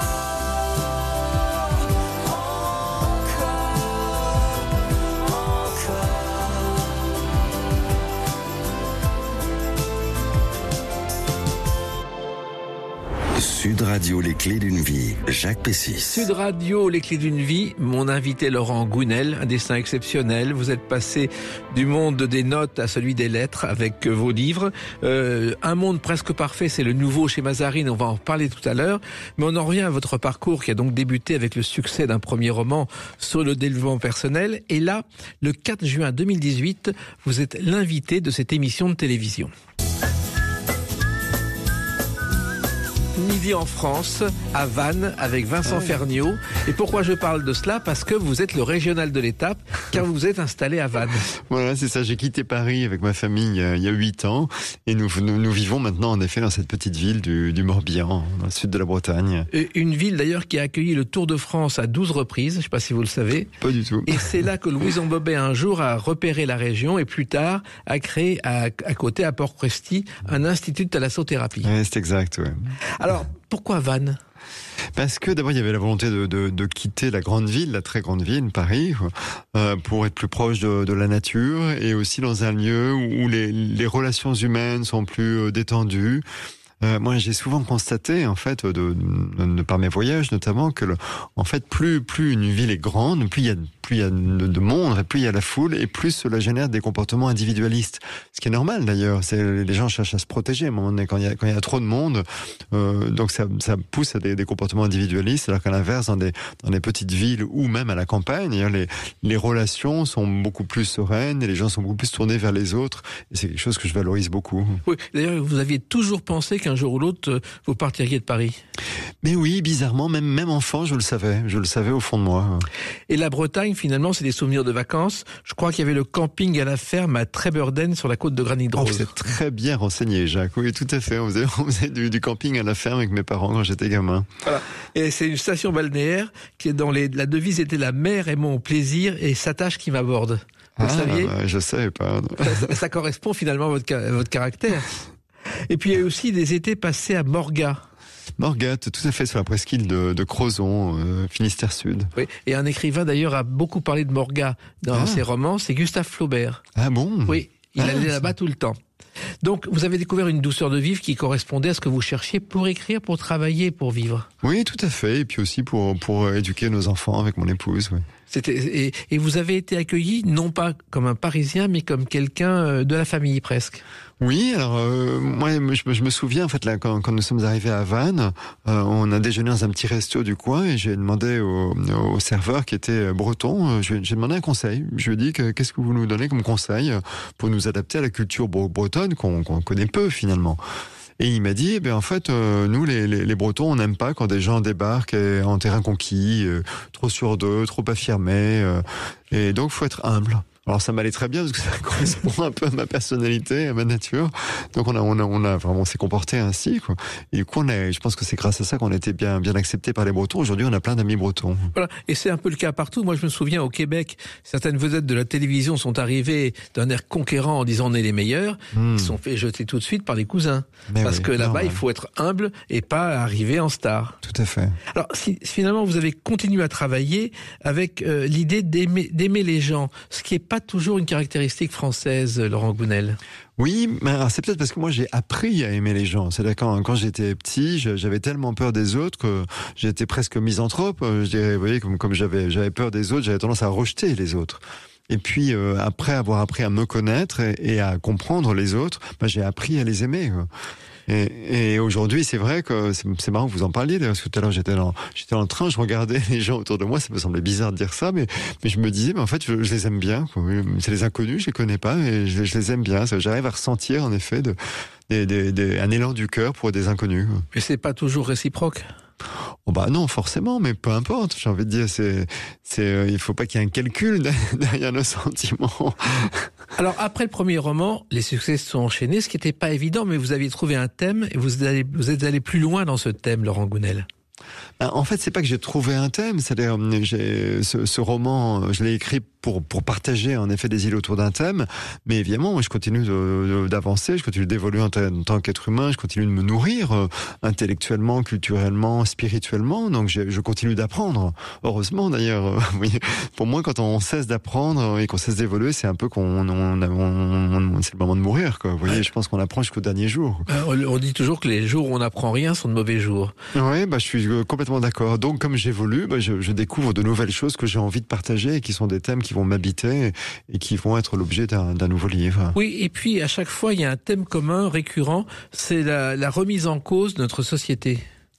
Sud Radio, les clés d'une vie. Jacques Pessis. Sud Radio, les clés d'une vie. Mon invité Laurent Gounel, un destin exceptionnel. Vous êtes passé du monde des notes à celui des lettres avec vos livres. Un monde presque parfait, c'est le nouveau chez Mazarine. On va en reparler tout à l'heure. Mais on en revient à votre parcours qui a donc débuté avec le succès d'un premier roman sur le développement personnel. Et là, le 4 juin 2018, vous êtes l'invité de cette émission de télévision. midi en France, à Vannes, avec Vincent Ferniaud. Et pourquoi je parle de cela? Parce que vous êtes le régional de l'étape, car vous êtes installé à Vannes. Voilà, c'est ça. J'ai quitté Paris avec ma famille il y a 8 ans. Et nous vivons maintenant, en effet, dans cette petite ville du Morbihan, dans le sud de la Bretagne. Une ville, d'ailleurs, qui a accueilli le Tour de France à 12 reprises. Je ne sais pas si vous le savez. Pas du tout. Et c'est là que Louison Bobet, un jour, a repéré la région et plus tard, a créé à côté, à Port-Presti, un institut de thalassothérapie. Oui, c'est exact, ouais. Alors, pourquoi Vannes? Parce que d'abord il y avait la volonté de quitter la grande ville, la très grande ville, Paris, pour être plus proche de la nature et aussi dans un lieu où les relations humaines sont plus détendues. Moi, j'ai souvent constaté, en fait, par mes voyages notamment, que en fait, plus une ville est grande, plus il y a de monde, plus il y a la foule, et plus cela génère des comportements individualistes. Ce qui est normal d'ailleurs. Les gens cherchent à se protéger à un moment donné quand il y a trop de monde. Donc ça pousse à des comportements individualistes, alors qu'à l'inverse, dans des petites villes ou même à la campagne, les relations sont beaucoup plus sereines et les gens sont beaucoup plus tournés vers les autres. Et c'est quelque chose que je valorise beaucoup. Oui. D'ailleurs, vous aviez toujours pensé qu'un jour ou l'autre, vous partiriez de Paris? Mais oui, bizarrement, même enfant, je le savais au fond de moi. Et la Bretagne, finalement, c'est des souvenirs de vacances. Je crois qu'il y avait le camping à la ferme à Trébeurden sur la côte de Granit-Rose. Vous êtes très bien renseigné, Jacques. Oui, tout à fait. On faisait du camping à la ferme avec mes parents quand j'étais gamin. Voilà. Et c'est une station balnéaire qui est la devise était la mer est mon plaisir et sa tâche qui m'aborde. Vous saviez? Je savais pas. Ça correspond finalement à votre caractère. Et puis il y a aussi des étés passés à Morgat. Morgat, tout à fait, sur la presqu'île de Crozon, Finistère Sud. Oui, et un écrivain d'ailleurs a beaucoup parlé de Morgat dans ses romans, c'est Gustave Flaubert. Ah bon? Oui, il allait là-bas tout le temps. Donc, vous avez découvert une douceur de vivre qui correspondait à ce que vous cherchiez pour écrire, pour travailler, pour vivre. Oui, tout à fait. Et puis aussi pour éduquer nos enfants avec mon épouse. Oui. Et vous avez été accueilli non pas comme un Parisien, mais comme quelqu'un de la famille presque. Oui, alors moi je me souviens en fait là quand nous sommes arrivés à Vannes, on a déjeuné dans un petit resto du coin et j'ai demandé au serveur qui était breton, j'ai demandé un conseil. Je lui ai dit qu'est-ce que vous nous donnez comme conseil pour nous adapter à la culture bretonne qu'on connaît peu finalement. Et il m'a dit, en fait, nous, les Bretons, on n'aime pas quand des gens débarquent en terrain conquis, trop sur d'eux, trop affirmés, et donc faut être humble. Alors ça m'allait très bien parce que ça correspond un peu à ma personnalité, à ma nature. Donc on a vraiment s'est comporté ainsi, quoi. Et du coup je pense que c'est grâce à ça qu'on a été bien acceptés par les Bretons. Aujourd'hui, on a plein d'amis bretons. Voilà. Et c'est un peu le cas partout. Moi, je me souviens au Québec, certaines vedettes de la télévision sont arrivées d'un air conquérant en disant on est les meilleurs. Ils se sont fait jeter tout de suite par les cousins. Parce que là-bas, il faut être humble et pas arriver en star. Tout à fait. Alors, si finalement vous avez continué à travailler avec l'idée d'aimer les gens, ce qui est pas toujours une caractéristique française, Laurent Gounel. Oui, mais c'est peut-être parce que moi j'ai appris à aimer les gens. C'est-à-dire quand j'étais petit, j'avais tellement peur des autres que j'étais presque misanthrope. Je dirais, vous voyez, comme j'avais peur des autres, j'avais tendance à rejeter les autres. Et puis après avoir appris à me connaître et à comprendre les autres, j'ai appris à les aimer. Et aujourd'hui, c'est vrai que c'est marrant que vous en parliez, parce que tout à l'heure j'étais dans le train, je regardais les gens autour de moi, ça me semblait bizarre de dire ça, mais je me disais, en fait, je les aime bien, quoi. C'est les inconnus, je les connais pas, mais je les aime bien. J'arrive à ressentir, en effet, un élan du cœur pour des inconnus. Mais c'est pas toujours réciproque. Oh non, forcément, mais peu importe. J'ai envie de dire, il faut pas qu'il y êtes un calcul derrière nos sentiments. Alors, après le premier roman, les succès se sont enchaînés, ce qui n'était pas évident, mais vous aviez trouvé un thème et vous êtes allé plus loin dans ce thème, Laurent Gounel. En fait, c'est pas que j'ai trouvé un thème, c'est-à-dire ce roman, je l'ai écrit pour partager en effet des idées autour d'un thème, mais évidemment, moi, je continue d'avancer, je continue d'évoluer en tant qu'être humain, je continue de me nourrir intellectuellement, culturellement, spirituellement, donc je continue d'apprendre. Heureusement d'ailleurs, pour moi, quand on cesse d'apprendre et qu'on cesse d'évoluer, c'est un peu c'est le moment de mourir, quoi. Vous voyez, je pense qu'on apprend jusqu'au dernier jour. On dit toujours que les jours où on n'apprend rien sont de mauvais jours. Oui, je suis complètement d'accord. Donc, comme j'évolue, je découvre de nouvelles choses que j'ai envie de partager et qui sont des thèmes qui vont m'habiter et qui vont être l'objet d'un nouveau livre. Oui, et puis à chaque fois, il y a un thème commun, récurrent, c'est la remise en cause de notre société.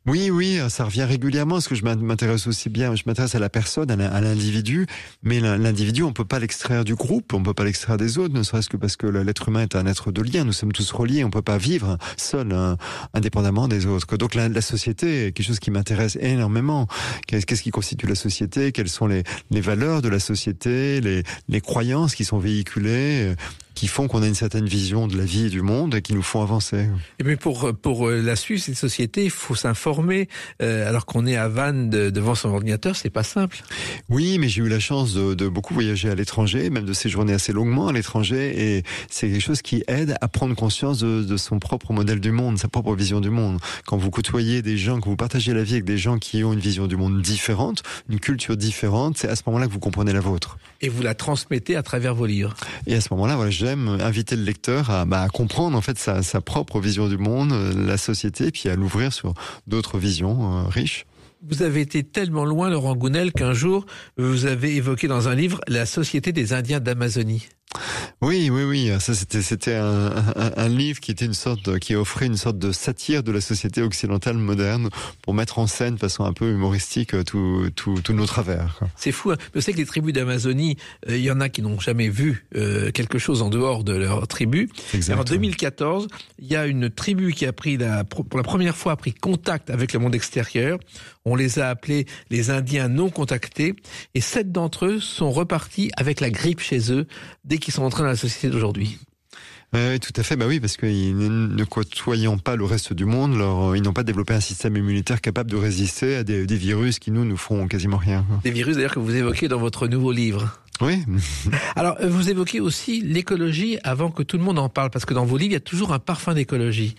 Oui, ça revient régulièrement, parce que je m'intéresse aussi bien, je m'intéresse à la personne, à l'individu, mais l'individu, on peut pas l'extraire du groupe, on peut pas l'extraire des autres, ne serait-ce que parce que l'être humain est un être de lien, nous sommes tous reliés, on peut pas vivre seul, indépendamment des autres. Donc la société est quelque chose qui m'intéresse énormément. Qu'est-ce qui constitue la société? Quelles sont les valeurs de la société, les croyances qui sont véhiculées, qui font qu'on a une certaine vision de la vie et du monde et qui nous font avancer. Et puis pour la suivre, cette société, il faut s'informer. Alors qu'on est à Vannes devant son ordinateur, c'est pas simple. Oui, mais j'ai eu la chance de beaucoup voyager à l'étranger, même de séjourner assez longuement à l'étranger, et c'est quelque chose qui aide à prendre conscience de son propre modèle du monde, sa propre vision du monde. Quand vous côtoyez des gens, quand vous partagez la vie avec des gens qui ont une vision du monde différente, une culture différente, c'est à ce moment-là que vous comprenez la vôtre. Et vous la transmettez à travers vos livres. Et à ce moment-là, voilà, j'aime inviter le lecteur à comprendre en fait sa propre vision du monde, la société, puis à l'ouvrir sur d'autres visions riches. Vous avez été tellement loin, Laurent Gounel, qu'un jour, vous avez évoqué dans un livre la Société des Indiens d'Amazonie. Oui. Ça, c'était un livre qui offrait une sorte de satire de la société occidentale moderne pour mettre en scène de façon un peu humoristique tous nos travers. C'est fou, hein. Je sais que les tribus d'Amazonie, il y en a qui n'ont jamais vu quelque chose en dehors de leur tribu. Exact. En 2014, il y a une tribu qui a pour la première fois pris contact avec le monde extérieur. On les a appelés les Indiens non contactés, et 7 d'entre eux sont repartis avec la grippe chez eux dès qu'ils sont entrés dans la société d'aujourd'hui. Oui, tout à fait. Bah oui, parce qu'ils ne côtoyant pas le reste du monde, ils n'ont pas développé un système immunitaire capable de résister à des virus qui nous font quasiment rien. Des virus d'ailleurs que vous évoquez dans votre nouveau livre. Oui. Alors, vous évoquez aussi l'écologie avant que tout le monde en parle, parce que dans vos livres, il y a toujours un parfum d'écologie.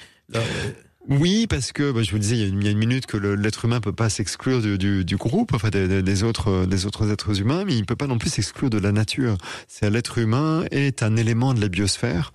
Oui, parce que je vous disais il y a une minute que l'être humain peut pas s'exclure du groupe, enfin des autres êtres humains, mais il peut pas non plus s'exclure de la nature. L'être humain est un élément de la biosphère,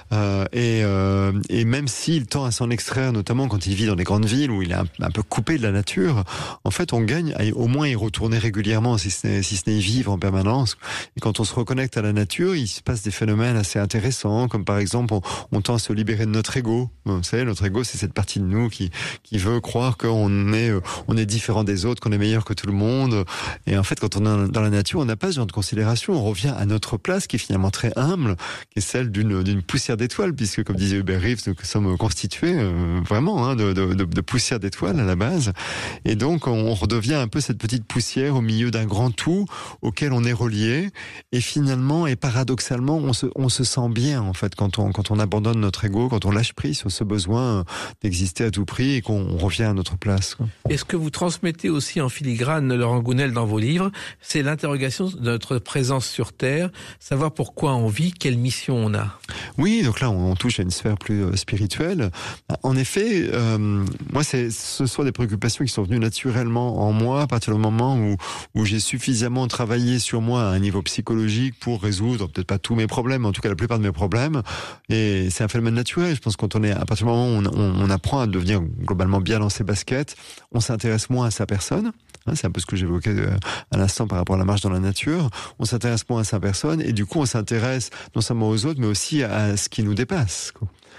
et même s'il tend à s'en extraire, notamment quand il vit dans les grandes villes où il est un peu coupé de la nature, en fait on gagne à au moins y retourner régulièrement, si ce n'est y vivre en permanence. Et quand on se reconnecte à la nature, il se passe des phénomènes assez intéressants, comme par exemple on tend à se libérer de notre ego. Vous savez, notre ego, c'est cette partie de nous qui veut croire qu'on est différent des autres, qu'on est meilleur que tout le monde. Et en fait, quand on est dans la nature, on n'a pas ce genre de considération. On revient à notre place, qui est finalement très humble, qui est celle d'une poussière d'étoiles, puisque, comme disait Hubert Reeves, nous sommes constitués vraiment de poussière d'étoiles à la base. Et donc, on redevient un peu cette petite poussière au milieu d'un grand tout auquel on est relié. Et finalement, et paradoxalement, on se sent bien, en fait, quand on abandonne notre ego, quand on lâche prise sur ce besoin d'exister à tout prix et qu'on revient à notre place. Et ce que vous transmettez aussi en filigrane, Laurent Gounel, dans vos livres, c'est l'interrogation de notre présence sur Terre, savoir pourquoi on vit, quelle mission on a. Oui, donc là, on touche à une sphère plus spirituelle. En effet, moi, ce sont des préoccupations qui sont venues naturellement en moi à partir du moment où j'ai suffisamment travaillé sur moi à un niveau psychologique pour résoudre, peut-être pas tous mes problèmes, mais en tout cas la plupart de mes problèmes. Et c'est un phénomène naturel. Je pense que à partir du moment où on apprend à devenir globalement bien dans ses baskets, on s'intéresse moins à sa personne. C'est un peu ce que j'évoquais à l'instant par rapport à la marche dans la nature. On s'intéresse moins à sa personne et du coup on s'intéresse non seulement aux autres mais aussi à ce qui nous dépasse.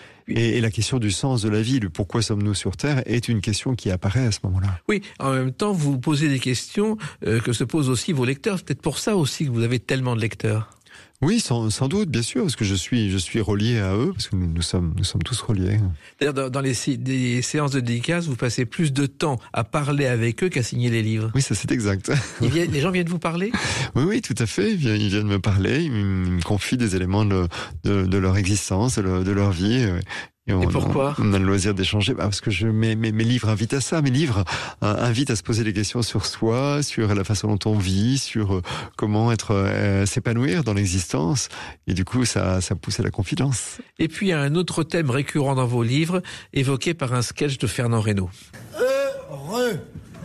Et la question du sens de la vie, le pourquoi sommes-nous sur Terre, est une question qui apparaît à ce moment-là. Oui, en même temps vous posez des questions que se posent aussi vos lecteurs. C'est peut-être pour ça aussi que vous avez tellement de lecteurs. Oui, sans doute, bien sûr, parce que je suis relié à eux, parce que nous sommes tous reliés. D'ailleurs, dans les séances de dédicace, vous passez plus de temps à parler avec eux qu'à signer les livres. Oui, ça c'est exact. Les gens viennent vous parler ? Oui, tout à fait. Ils viennent me parler, ils me confient des éléments de leur existence, de leur vie. Et pourquoi on a le loisir d'échanger, parce que mes livres invitent à ça. Mes livres invitent à se poser des questions sur soi, sur la façon dont on vit, sur comment s'épanouir dans l'existence. Et du coup, ça pousse à la confidence. Et puis, il y a un autre thème récurrent dans vos livres, évoqué par un sketch de Fernand Reynaud. Heureux.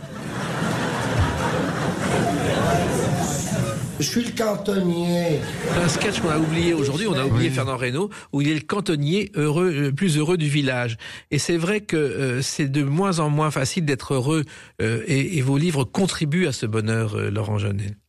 Je suis le cantonnier. Un sketch qu'on a oublié aujourd'hui, on a oublié Fernand Reynaud, où il est le cantonnier le plus heureux du village. Et c'est vrai que c'est de moins en moins facile d'être heureux, et vos livres contribuent à ce bonheur, Laurent Gounel.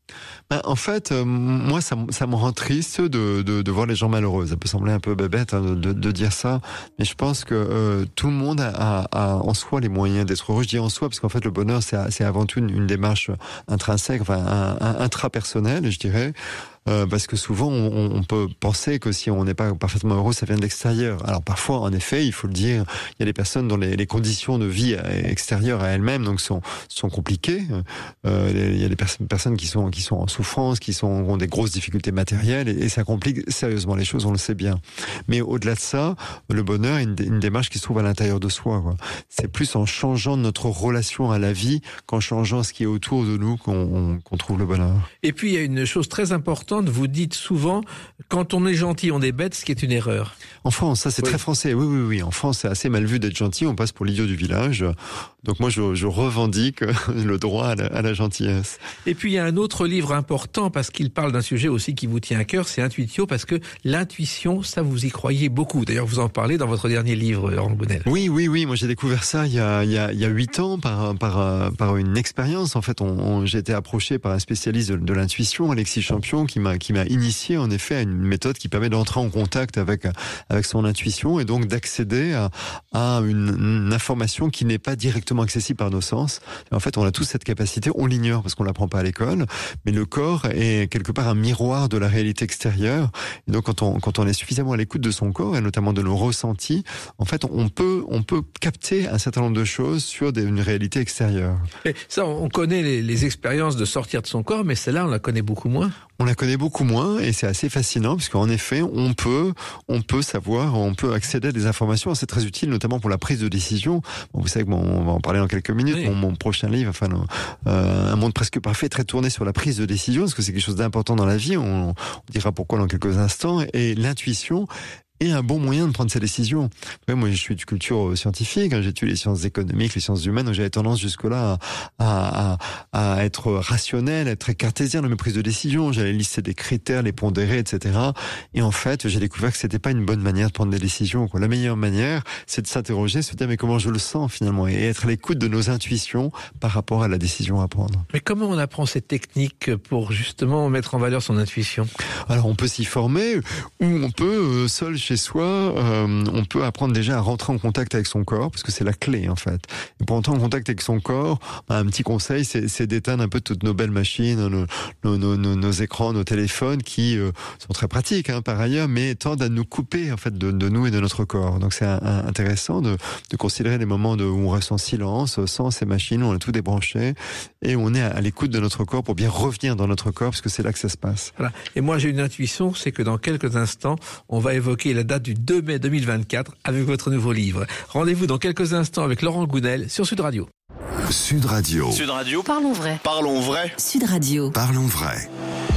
En fait, moi, ça me rend triste de voir les gens malheureux. Ça peut sembler un peu bête de dire ça, mais je pense que tout le monde a en soi les moyens d'être heureux. Je dis en soi parce qu'en fait, le bonheur, c'est avant tout une démarche intrinsèque, intrapersonnelle, je dirais. Parce que souvent on peut penser que si on n'est pas parfaitement heureux, ça vient de l'extérieur. Alors parfois, en effet, il faut le dire, il y a des personnes dont les conditions de vie extérieures à elles-mêmes donc sont compliquées. Il y a des personnes qui sont en souffrance, ont des grosses difficultés matérielles et ça complique sérieusement les choses, on le sait bien. Mais au-delà de ça, le bonheur est une démarche qui se trouve à l'intérieur de soi, quoi. C'est plus en changeant notre relation à la vie qu'en changeant ce qui est autour de nous qu'on trouve le bonheur. Et puis il y a une chose très importante. Vous dites souvent, quand on est gentil, on est bête, ce qui est une erreur. En France, ça c'est très français. Oui. En France, c'est assez mal vu d'être gentil. On passe pour l'idiot du village. Donc moi, je revendique le droit à la gentillesse. Et puis il y a un autre livre important parce qu'il parle d'un sujet aussi qui vous tient à cœur, c'est Intuitio, parce que l'intuition, ça vous y croyez beaucoup. D'ailleurs, vous en parlez dans votre dernier livre, Laurent Gounel. Oui. Moi, j'ai découvert ça il y a 8 ans par une expérience. En fait, j'ai été approché par un spécialiste de l'intuition, Alexis Champion, qui m'a initié en effet à une méthode qui permet d'entrer en contact avec son intuition et donc d'accéder à une information qui n'est pas directement accessible par nos sens. Et en fait, on a tous cette capacité, on l'ignore parce qu'on l'apprend pas à l'école, mais le corps est quelque part un miroir de la réalité extérieure. Et donc quand on est suffisamment à l'écoute de son corps et notamment de nos ressentis, en fait, on peut capter un certain nombre de choses sur une réalité extérieure. Et ça, on connaît les expériences de sortir de son corps, mais celle-là, on la connaît beaucoup moins. On la connaît beaucoup moins et c'est assez fascinant puisqu'en effet, on peut savoir, on peut accéder à des informations. C'est très utile, notamment pour la prise de décision. Bon, vous savez que on va en parler dans quelques minutes. Oui. Mon prochain livre, Un monde presque parfait, très tourné sur la prise de décision parce que c'est quelque chose d'important dans la vie. On dira pourquoi dans quelques instants. Et l'intuition est un bon moyen de prendre ses décisions. Ouais, moi, je suis de culture scientifique, j'ai étudié les sciences économiques, les sciences humaines, donc j'avais tendance jusque-là à être rationnel, à être très cartésien dans mes prises de décision. J'allais lister des critères, les pondérer, etc. Et en fait, j'ai découvert que c'était pas une bonne manière de prendre des décisions, quoi. La meilleure manière, c'est de s'interroger, se dire mais comment je le sens finalement, et être à l'écoute de nos intuitions par rapport à la décision à prendre. Mais comment on apprend cette technique pour justement mettre en valeur son intuition? Alors, on peut s'y former, ou on peut seul chez soi, on peut apprendre déjà à rentrer en contact avec son corps, parce que c'est la clé en fait. Et pour entrer en contact avec son corps, un petit conseil, c'est d'éteindre un peu toutes nos belles machines, nos écrans, nos téléphones, qui sont très pratiques par ailleurs, mais tendent à nous couper en fait de nous et de notre corps. Donc c'est intéressant de considérer les moments où on reste en silence, sans ces machines, on a tout débranché, et on est à l'écoute de notre corps pour bien revenir dans notre corps, parce que c'est là que ça se passe. Voilà. Et moi j'ai une intuition, c'est que dans quelques instants, on va évoquer la date du 2 mai 2024 avec votre nouveau livre. Rendez-vous dans quelques instants avec Laurent Gounel sur Sud Radio. Sud Radio. Sud Radio. Parlons vrai. Parlons vrai. Sud Radio. Parlons vrai.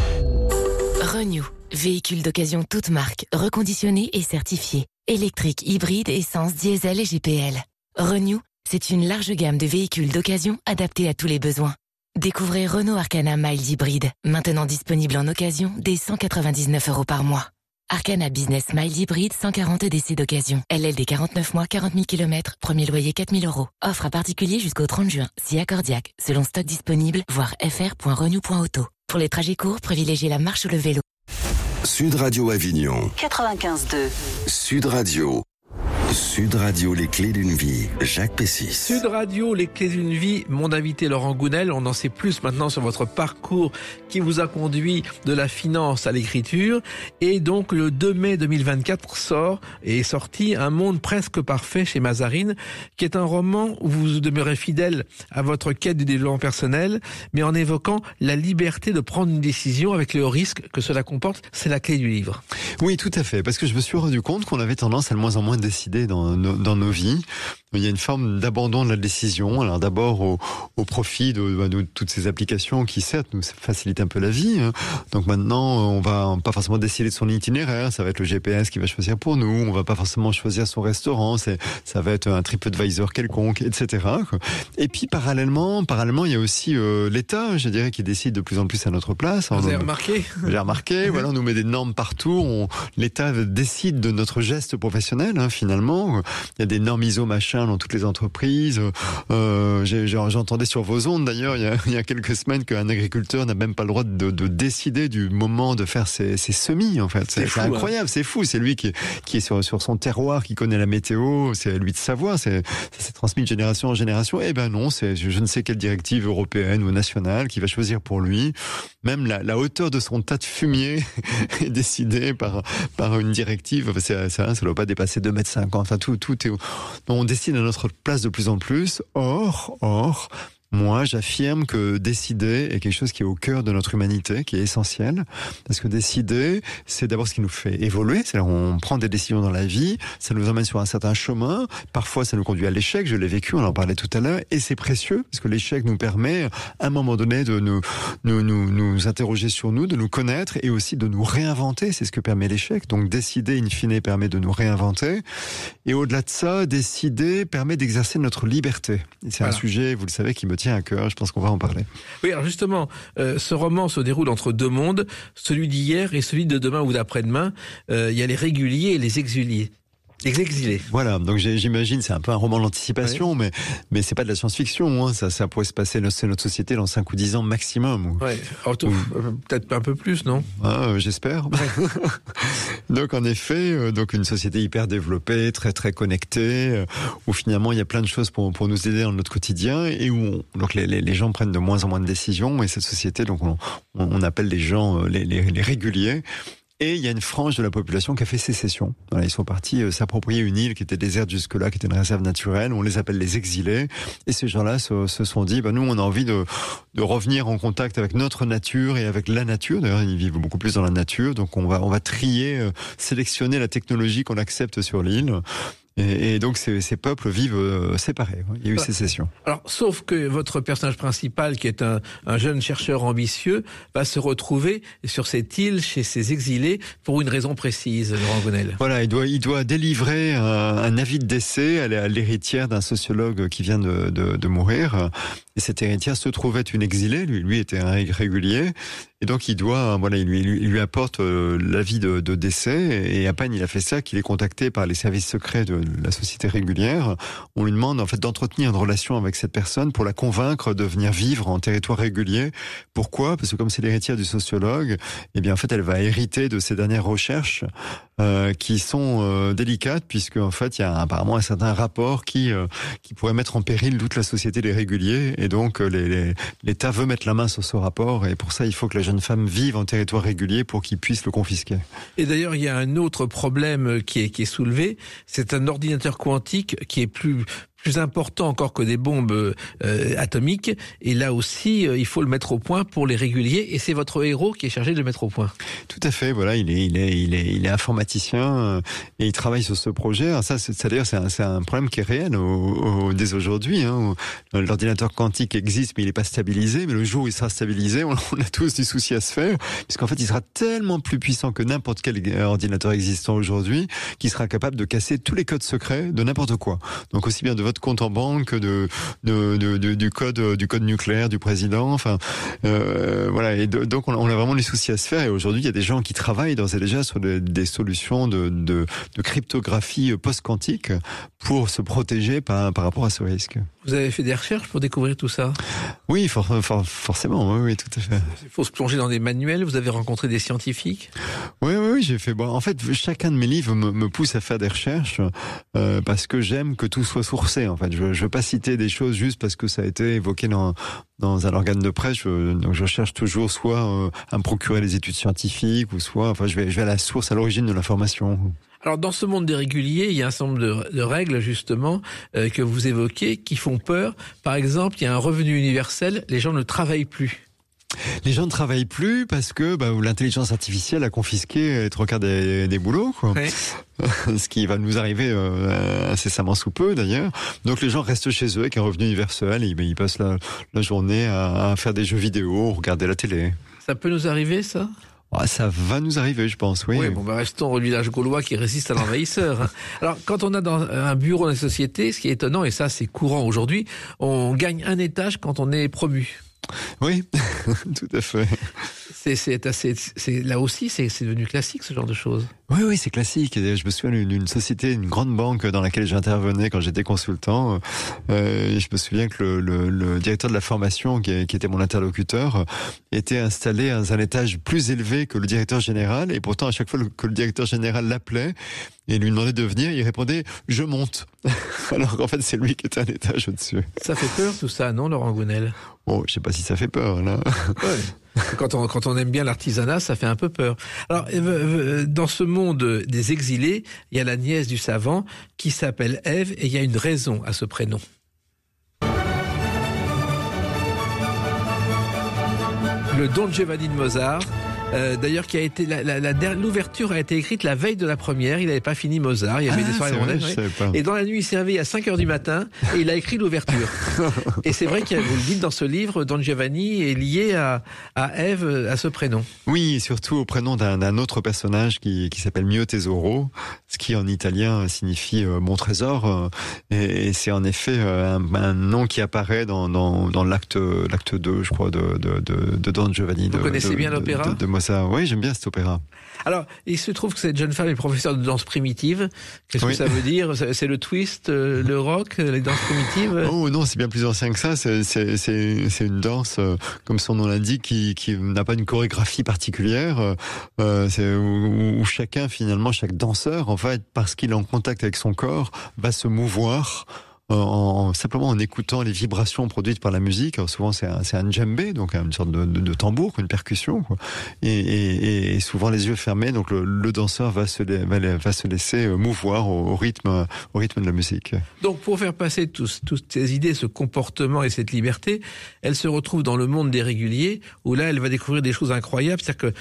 Renew. Véhicule d'occasion toute marque, reconditionné et certifié. Électrique, hybride, essence, diesel et GPL. Renew, c'est une large gamme de véhicules d'occasion adaptés à tous les besoins. Découvrez Renault Arcana Mild Hybride, maintenant disponible en occasion dès 199 € par mois. Arcana Business Mild Hybride, 140 EDC d'occasion. LLD 49 mois, 40 000 km, premier loyer 4 000 €. Offre à particulier jusqu'au 30 juin, si accordiaque, selon stock disponible, voir fr.renew.auto. Pour les trajets courts, privilégiez la marche ou le vélo. Sud Radio Avignon. 95.2. Sud Radio. Sud Radio, les clés d'une vie. Jacques Pessis. Sud Radio, les clés d'une vie. Mon invité Laurent Gounel. On en sait plus maintenant sur votre parcours qui vous a conduit de la finance à l'écriture. Et donc, le 2 mai 2024 sort et est sorti Un monde presque parfait chez Mazarine, qui est un roman où vous demeurez fidèle à votre quête du développement personnel, mais en évoquant la liberté de prendre une décision avec le risque que cela comporte. C'est la clé du livre. Oui, tout à fait. Parce que je me suis rendu compte qu'on avait tendance à de moins en moins décider dans nos vies. Il y a une forme d'abandon de la décision. Alors d'abord au profit de toutes ces applications qui certes nous facilitent un peu la vie. Donc maintenant on va pas forcément décider de son itinéraire. Ça va être le GPS qui va choisir pour nous. On va pas forcément choisir son restaurant. Ça va être un TripAdvisor quelconque, etc. Et puis parallèlement il y a aussi l'État, je dirais, qui décide de plus en plus à notre place. Vous avez remarqué? J'ai remarqué. Voilà, on nous met des normes partout. L'État décide de notre geste professionnel. Finalement, il y a des normes ISO machin chiens dans toutes les entreprises. J'entendais sur vos ondes d'ailleurs il y a quelques semaines qu'un agriculteur n'a même pas le droit de décider du moment de faire ses semis, en fait. C'est incroyable, c'est fou. C'est lui qui est sur son terroir, qui connaît la météo. C'est à lui de savoir. Ça s'est transmis de génération en génération. Eh ben non, c'est je ne sais quelle directive européenne ou nationale qui va choisir pour lui. Même la hauteur de son tas de fumier est décidée par une directive. Ça ne doit pas dépasser 2,50 m. Enfin, tout est... On décide à notre place de plus en plus. Or, moi, j'affirme que décider est quelque chose qui est au cœur de notre humanité, qui est essentiel. Parce que décider, c'est d'abord ce qui nous fait évoluer. C'est-à-dire, on prend des décisions dans la vie, ça nous emmène sur un certain chemin. Parfois, ça nous conduit à l'échec. Je l'ai vécu, on en parlait tout à l'heure. Et c'est précieux, parce que l'échec nous permet, à un moment donné, de nous interroger sur nous, de nous connaître et aussi de nous réinventer. C'est ce que permet l'échec. Donc, décider, in fine, permet de nous réinventer. Et au-delà de ça, décider permet d'exercer notre liberté. Et c'est un sujet, vous le savez, qui me tient à cœur, je pense qu'on va en parler. Oui, alors justement, ce roman se déroule entre deux mondes, celui d'hier et celui de demain ou d'après-demain. Il y a les réguliers et les exilés. Voilà, donc j'imagine, c'est un peu un roman d'anticipation, oui. mais c'est pas de la science-fiction, hein. Ça pourrait se passer, c'est notre société dans 5 ou 10 ans maximum. Ouais, peut-être un peu plus, non? J'espère. Ouais. Donc en effet, donc une société hyper développée, très très connectée, où finalement il y a plein de choses pour nous aider dans notre quotidien, et où donc les gens prennent de moins en moins de décisions, et cette société, donc on appelle les gens les réguliers. Et il y a une frange de la population qui a fait sécession. Voilà, ils sont partis s'approprier une île qui était déserte jusque-là, qui était une réserve naturelle. On les appelle les exilés. Et ces gens-là se sont dit, nous, on a envie de revenir en contact avec notre nature et avec la nature. D'ailleurs, ils vivent beaucoup plus dans la nature. Donc, on va trier, sélectionner la technologie qu'on accepte sur l'île. Et donc ces peuples vivent séparés. Il y a eu sécession. Alors, sauf que votre personnage principal, qui est un jeune chercheur ambitieux, va se retrouver sur cette île chez ces exilés pour une raison précise, Laurent Gonel. Voilà, il doit délivrer un avis de décès à l'héritière d'un sociologue qui vient de mourir. Et cette héritière se trouvait une exilée, lui était un régulier. Et donc il lui apporte l'avis de décès, et à peine il a fait ça qu'il est contacté par les services secrets de la société régulière. On lui demande en fait d'entretenir une relation avec cette personne pour la convaincre de venir vivre en territoire régulier. Pourquoi ? Parce que comme c'est l'héritière du sociologue, eh bien en fait elle va hériter de ses dernières recherches qui sont délicates, puisque en fait il y a apparemment un certain rapport qui pourrait mettre en péril toute la société des réguliers, et donc l'État veut mettre la main sur ce rapport, et pour ça il faut que la jeune femme vive en territoire régulier pour qu'il puisse le confisquer. Et d'ailleurs, il y a un autre problème qui est soulevé, c'est un ordinateur quantique qui est plus important encore que des bombes atomiques, et là aussi il faut le mettre au point pour les réguliers, et c'est votre héros qui est chargé de le mettre au point. Tout à fait, voilà, il est informaticien et il travaille sur ce projet. Alors ça d'ailleurs c'est un problème qui est réel dès aujourd'hui, hein. L'ordinateur quantique existe mais il n'est pas stabilisé, mais le jour où il sera stabilisé, on a tous du souci à se faire, puisqu'en fait il sera tellement plus puissant que n'importe quel ordinateur existant aujourd'hui, qu'il sera capable de casser tous les codes secrets de n'importe quoi. Donc aussi bien de votre compte en banque, du code nucléaire du président, voilà. Et donc on a vraiment des soucis à se faire. Et aujourd'hui, il y a des gens qui travaillent d'ores et déjà sur des solutions de cryptographie post-quantique pour se protéger par rapport à ce risque. Vous avez fait des recherches pour découvrir tout ça ? Oui, forcément, oui, tout à fait. Il faut se plonger dans des manuels. Vous avez rencontré des scientifiques ? Oui, j'ai fait. En fait, chacun de mes livres me pousse à faire des recherches parce que j'aime que tout soit sourcé. En fait, je veux pas citer des choses juste parce que ça a été évoqué dans un organe de presse. Donc je cherche toujours soit à me procurer les études scientifiques, ou soit, je vais à la source, à l'origine de l'information. Alors, dans ce monde des réguliers, il y a un certain nombre de règles, justement, que vous évoquez, qui font peur. Par exemple, il y a un revenu universel, les gens ne travaillent plus. Les gens ne travaillent plus parce que l'intelligence artificielle a confisqué les trois quarts des boulots, quoi. Oui. Ce qui va nous arriver incessamment sous peu, d'ailleurs. Donc les gens restent chez eux avec un revenu universel, et ils passent la journée à faire des jeux vidéo, regarder la télé. Ça peut nous arriver, ça ? Ça va nous arriver, je pense, oui. Oui, restons au village gaulois qui résiste à l'envahisseur. Hein. Alors, quand on a dans un bureau dans la société, ce qui est étonnant, et ça c'est courant aujourd'hui, on gagne un étage quand on est promu. Oui, tout à fait. Là aussi, c'est devenu classique, ce genre de choses. Oui, c'est classique. Je me souviens d'une société, une grande banque dans laquelle j'intervenais quand j'étais consultant. Je me souviens que le directeur de la formation, qui était mon interlocuteur, était installé à un étage plus élevé que le directeur général. Et pourtant, à chaque fois que le directeur général l'appelait et lui demandait de venir, il répondait « je monte ». Alors qu'en fait, c'est lui qui était un étage au-dessus. Ça fait peur tout ça, non, Laurent Gounel? Bon, je sais pas si ça fait peur, là. Ouais. Quand on aime bien l'artisanat, ça fait un peu peur. Alors, dans ce monde des exilés, il y a la nièce du savant qui s'appelle Ève, et il y a une raison à ce prénom. Le Don Giovanni de Mozart, d'ailleurs, qui a été l'ouverture a été écrite la veille de la première. Il n'avait pas fini Mozart. Il y avait des soirées mondaines. Et dans la nuit, il s'est réveillé à 5h du matin et il a écrit l'ouverture. Et c'est vrai que vous le dites dans ce livre, Don Giovanni est lié à Ève, à ce prénom. Oui, et surtout au prénom d'un autre personnage qui s'appelle Mio Tesoro, ce qui en italien signifie mon trésor. Et c'est en effet un nom qui apparaît dans l'acte 2, je crois, de Don Giovanni. Vous connaissez bien l'opéra de Mozart. Oui, j'aime bien cet opéra. Alors, il se trouve que cette jeune femme est professeure de danse primitive. Qu'est-ce que ça veut dire? C'est le twist, le rock, les danses primitives? Oh non, c'est bien plus ancien que ça. C'est une danse, comme son nom l'indique, qui n'a pas une chorégraphie particulière. Où chacun, finalement, chaque danseur, en fait, parce qu'il est en contact avec son corps, va se mouvoir simplement en écoutant les vibrations produites par la musique. Alors souvent c'est un djembé, donc une sorte de tambour, une percussion, quoi. Et souvent les yeux fermés, donc le danseur va se laisser mouvoir au rythme de la musique. Donc pour faire passer toutes ces idées, ce comportement et cette liberté, elle se retrouve dans le monde des réguliers, où là elle va découvrir des choses incroyables. C'est-à-dire que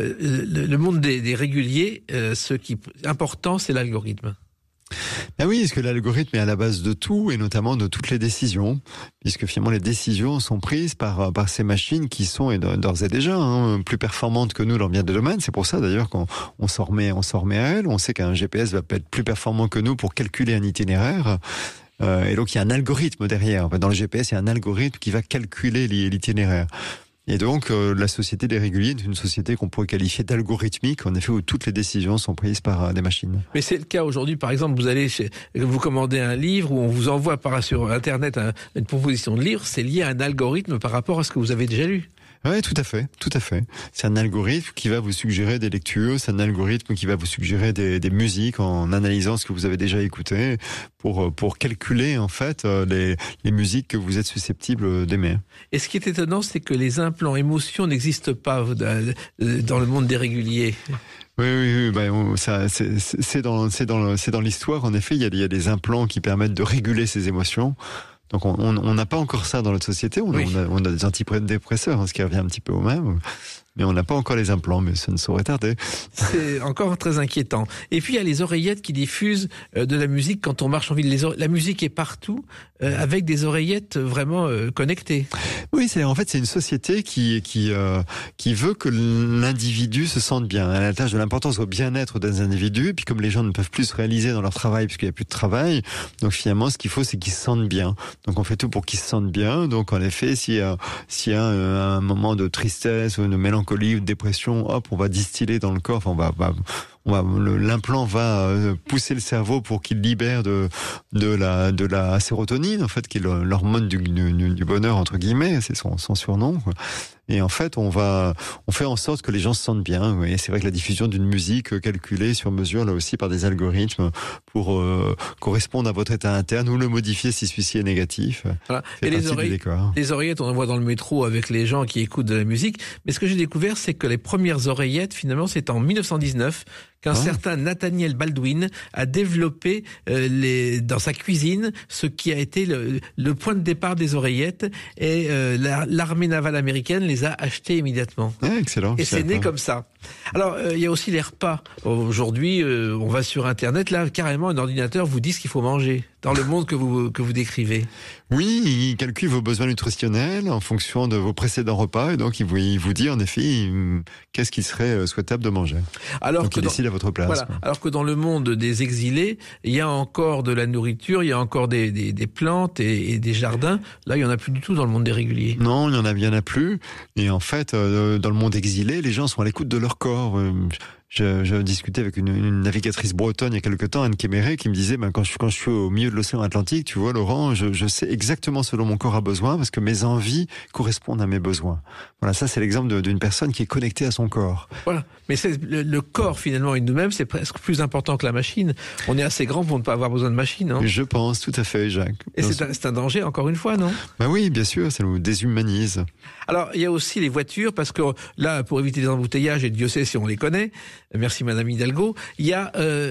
le monde des réguliers, ce qui est important, c'est l'algorithme. Ben oui, parce que l'algorithme est à la base de tout, et notamment de toutes les décisions, puisque finalement les décisions sont prises par ces machines qui sont, et d'ores et déjà, plus performantes que nous dans bien des domaines. C'est pour ça d'ailleurs qu'on s'en remet à elles. On sait qu'un GPS va être plus performant que nous pour calculer un itinéraire. Et donc il y a un algorithme derrière. Dans le GPS, il y a un algorithme qui va calculer l'itinéraire. Et donc, la société des réguliers est une société qu'on pourrait qualifier d'algorithmique, en effet, où toutes les décisions sont prises par des machines. Mais c'est le cas aujourd'hui. Par exemple, vous commandez un livre, ou on vous envoie sur Internet une proposition de livre, c'est lié à un algorithme par rapport à ce que vous avez déjà lu. Oui, tout à fait. C'est un algorithme qui va vous suggérer des lectures, c'est un algorithme qui va vous suggérer des musiques en analysant ce que vous avez déjà écouté pour calculer, en fait, les musiques que vous êtes susceptible d'aimer. Et ce qui est étonnant, c'est que les implants émotions n'existent pas dans le monde des réguliers. Oui, ça, c'est dans l'histoire, en effet, il y a des implants qui permettent de réguler ses émotions. Donc on n'a pas encore ça dans notre société. On a des antidépresseurs, ce qui revient un petit peu au même. Mais on n'a pas encore les implants, mais ça ne saurait tarder. C'est encore très inquiétant. Et puis il y a les oreillettes qui diffusent de la musique quand on marche en ville. La musique est partout, avec des oreillettes vraiment connectées. Oui, c'est une société qui veut que l'individu se sente bien. Elle attache de l'importance au bien-être des individus. Et puis comme les gens ne peuvent plus se réaliser dans leur travail puisqu'il n'y a plus de travail, donc finalement ce qu'il faut, c'est qu'ils se sentent bien. Donc on fait tout pour qu'ils se sentent bien. Donc en effet, s'il y a un moment de tristesse ou de mélancolie ou de dépression, hop, on va distiller dans le corps. L'implant va pousser le cerveau pour qu'il libère de la sérotonine, en fait, qui est l'hormone du bonheur, entre guillemets, c'est son surnom, quoi. Et en fait, on fait en sorte que les gens se sentent bien. Et c'est vrai que la diffusion d'une musique calculée sur mesure, là aussi, par des algorithmes pour correspondre à votre état interne ou le modifier si celui-ci est négatif. Voilà. Et les oreillettes, on en voit dans le métro avec les gens qui écoutent de la musique. Mais ce que j'ai découvert, c'est que les premières oreillettes, finalement, c'est en 1919 qu'un certain Nathaniel Baldwin a développé dans sa cuisine ce qui a été le point de départ des oreillettes, et l'armée navale américaine les a achetées immédiatement. Ah, excellent. Et c'est né comme ça. Alors, il y a aussi les repas. Aujourd'hui, on va sur Internet, là, carrément, un ordinateur vous dit ce qu'il faut manger dans le monde que vous décrivez. Oui, il calcule vos besoins nutritionnels en fonction de vos précédents repas, et donc il vous dit en effet qu'est-ce qu'il serait souhaitable de manger. Donc il décide à votre place. Voilà. Alors que dans le monde des exilés, il y a encore de la nourriture, il y a encore des plantes et des jardins. Là, il y en a plus du tout dans le monde des réguliers. Non, il y en a plus. Et en fait, dans le monde exilé, les gens sont à l'écoute de leur corps. Je discutais avec une navigatrice bretonne il y a quelque temps, Anne Kéméré, qui me disait, quand je suis au milieu de l'océan Atlantique, tu vois, Laurent, je sais exactement ce dont mon corps a besoin parce que mes envies correspondent à mes besoins. Voilà, ça c'est l'exemple d'une personne qui est connectée à son corps. Voilà, mais c'est le corps finalement, nous-mêmes, c'est presque plus important que la machine. On est assez grand pour ne pas avoir besoin de machine, hein. Je pense, tout à fait, Jacques. Et c'est un danger, encore une fois, non? Bah oui, bien sûr, ça nous déshumanise. Alors, il y a aussi les voitures, parce que là, pour éviter les embouteillages, et Dieu sait si on les connaît, merci Madame Hidalgo, il y a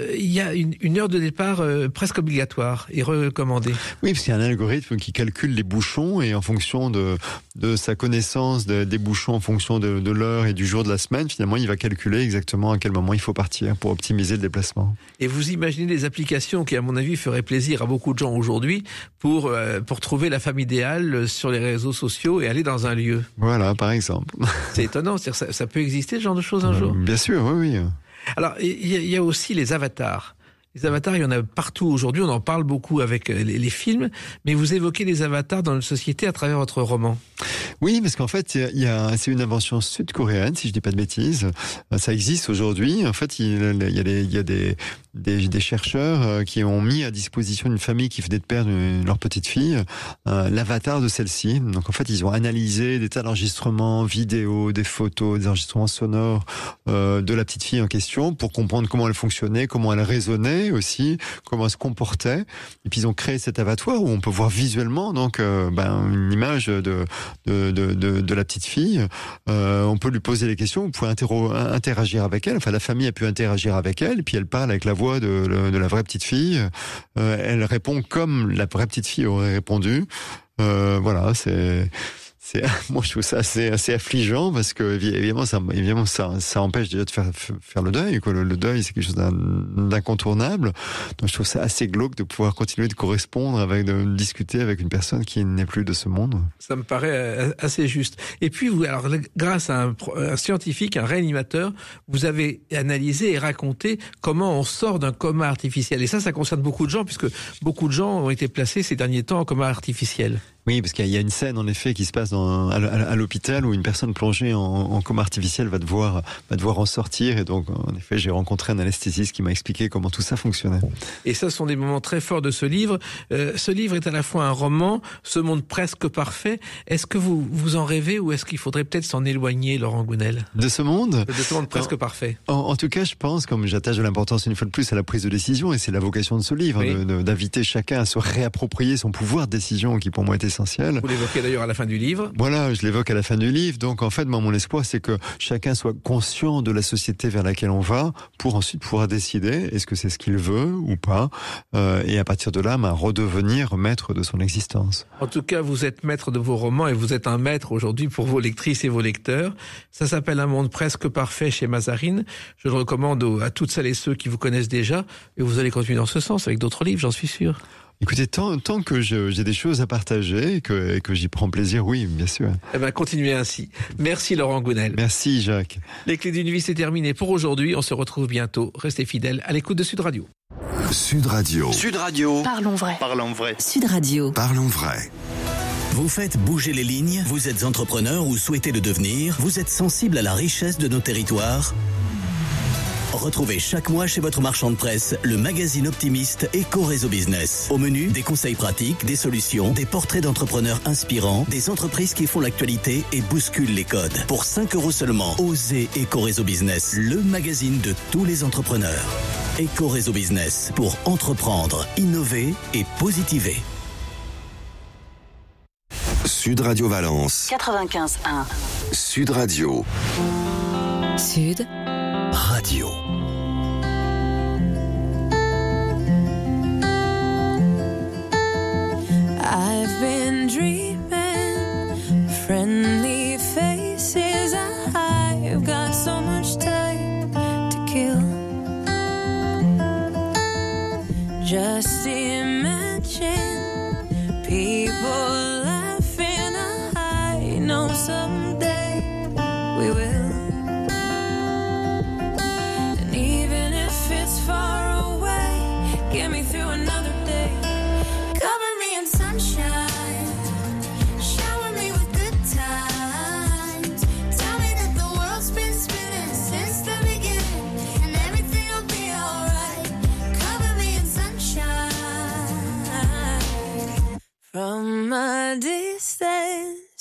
une heure de départ presque obligatoire et recommandée. Oui, parce qu'il y a un algorithme qui calcule les bouchons et en fonction de sa connaissance des bouchons, en fonction de l'heure et du jour de la semaine, finalement, il va calculer exactement à quel moment il faut partir pour optimiser le déplacement. Et vous imaginez des applications qui, à mon avis, feraient plaisir à beaucoup de gens aujourd'hui pour trouver la femme idéale sur les réseaux sociaux et aller dans un lieu. Voilà, par exemple. C'est étonnant, c'est-à-dire ça peut exister ce genre de choses un jour? Bien sûr, oui. Alors, il y a aussi les avatars. Les avatars, il y en a partout aujourd'hui, on en parle beaucoup avec les films, mais vous évoquez les avatars dans notre société à travers votre roman. Oui, parce qu'en fait, c'est une invention sud-coréenne, si je dis pas de bêtises. Ça existe aujourd'hui. En fait, il y a des chercheurs qui ont mis à disposition une famille qui venait de perdre leur petite fille, l'avatar de celle-ci. Donc en fait, ils ont analysé des tas d'enregistrements vidéo, des photos, des enregistrements sonores de la petite fille en question pour comprendre comment elle fonctionnait, comment elle raisonnait aussi, comment elle se comportait. Et puis ils ont créé cet avatar où on peut voir visuellement donc une image de la petite fille. On peut lui poser des questions, on peut interagir avec elle. Enfin, la famille a pu interagir avec elle, et puis elle parle avec la voix de la vraie petite fille. Elle répond comme la vraie petite fille aurait répondu. Voilà, moi je trouve ça assez affligeant parce que évidemment ça empêche déjà de faire le deuil, quoi. Le deuil c'est quelque chose d'incontournable. Donc je trouve ça assez glauque de pouvoir continuer de correspondre de discuter avec une personne qui n'est plus de ce monde. Ça me paraît assez juste. Et puis vous, alors grâce à un scientifique, un réanimateur, vous avez analysé et raconté comment on sort d'un coma artificiel. Et ça concerne beaucoup de gens puisque beaucoup de gens ont été placés ces derniers temps en coma artificiel. Oui, parce qu'il y a une scène en effet qui se passe à l'hôpital où une personne plongée en coma artificiel va devoir en sortir, et donc en effet j'ai rencontré un anesthésiste qui m'a expliqué comment tout ça fonctionnait. Et ça, ce sont des moments très forts de ce livre. Ce livre est à la fois un roman, ce monde presque parfait. Est-ce que vous en rêvez ou est-ce qu'il faudrait peut-être s'en éloigner, Laurent Gounel? De ce monde? De ce monde presque parfait. En tout cas, je pense, comme j'attache de l'importance une fois de plus à la prise de décision, et c'est la vocation de ce livre, oui, d'inviter chacun à se réapproprier son pouvoir de décision qui pour moi est essentiel. Vous l'évoquez d'ailleurs à la fin du livre. Voilà, je l'évoque à la fin du livre. Donc en fait, mon espoir, c'est que chacun soit conscient de la société vers laquelle on va pour ensuite pouvoir décider est-ce que c'est ce qu'il veut ou pas, et à partir de là, redevenir maître de son existence. En tout cas, vous êtes maître de vos romans et vous êtes un maître aujourd'hui pour vos lectrices et vos lecteurs. Ça s'appelle Un monde presque parfait chez Mazarine. Je le recommande à toutes celles et ceux qui vous connaissent déjà, et vous allez continuer dans ce sens avec d'autres livres, j'en suis sûr. Écoutez, tant que j'ai des choses à partager et que j'y prends plaisir, oui, bien sûr. Eh bien, continuez ainsi. Merci Laurent Gounel. Merci Jacques. Les clés d'une vie, c'est terminé pour aujourd'hui. On se retrouve bientôt. Restez fidèles à l'écoute de Sud Radio. Sud Radio. Sud Radio. Parlons vrai. Parlons vrai. Sud Radio. Parlons vrai. Vous faites bouger les lignes, vous êtes entrepreneur ou souhaitez le devenir, vous êtes sensible à la richesse de nos territoires. Retrouvez chaque mois chez votre marchand de presse le magazine optimiste Éco-Réseau Business. Au menu, des conseils pratiques, des solutions, des portraits d'entrepreneurs inspirants, des entreprises qui font l'actualité et bousculent les codes. Pour 5 € seulement, osez Éco-Réseau Business, le magazine de tous les entrepreneurs. Éco-Réseau Business, pour entreprendre, innover et positiver. Sud Radio Valence. 95.1. Sud Radio. Sud Radio. I've been dreaming, friendly faces. I've got so much time to kill. Just imagine people laughing. I know someday we will. Far away, get me through another day. Cover me in sunshine, shower me with good times. Tell me that the world's been spinning since the beginning. said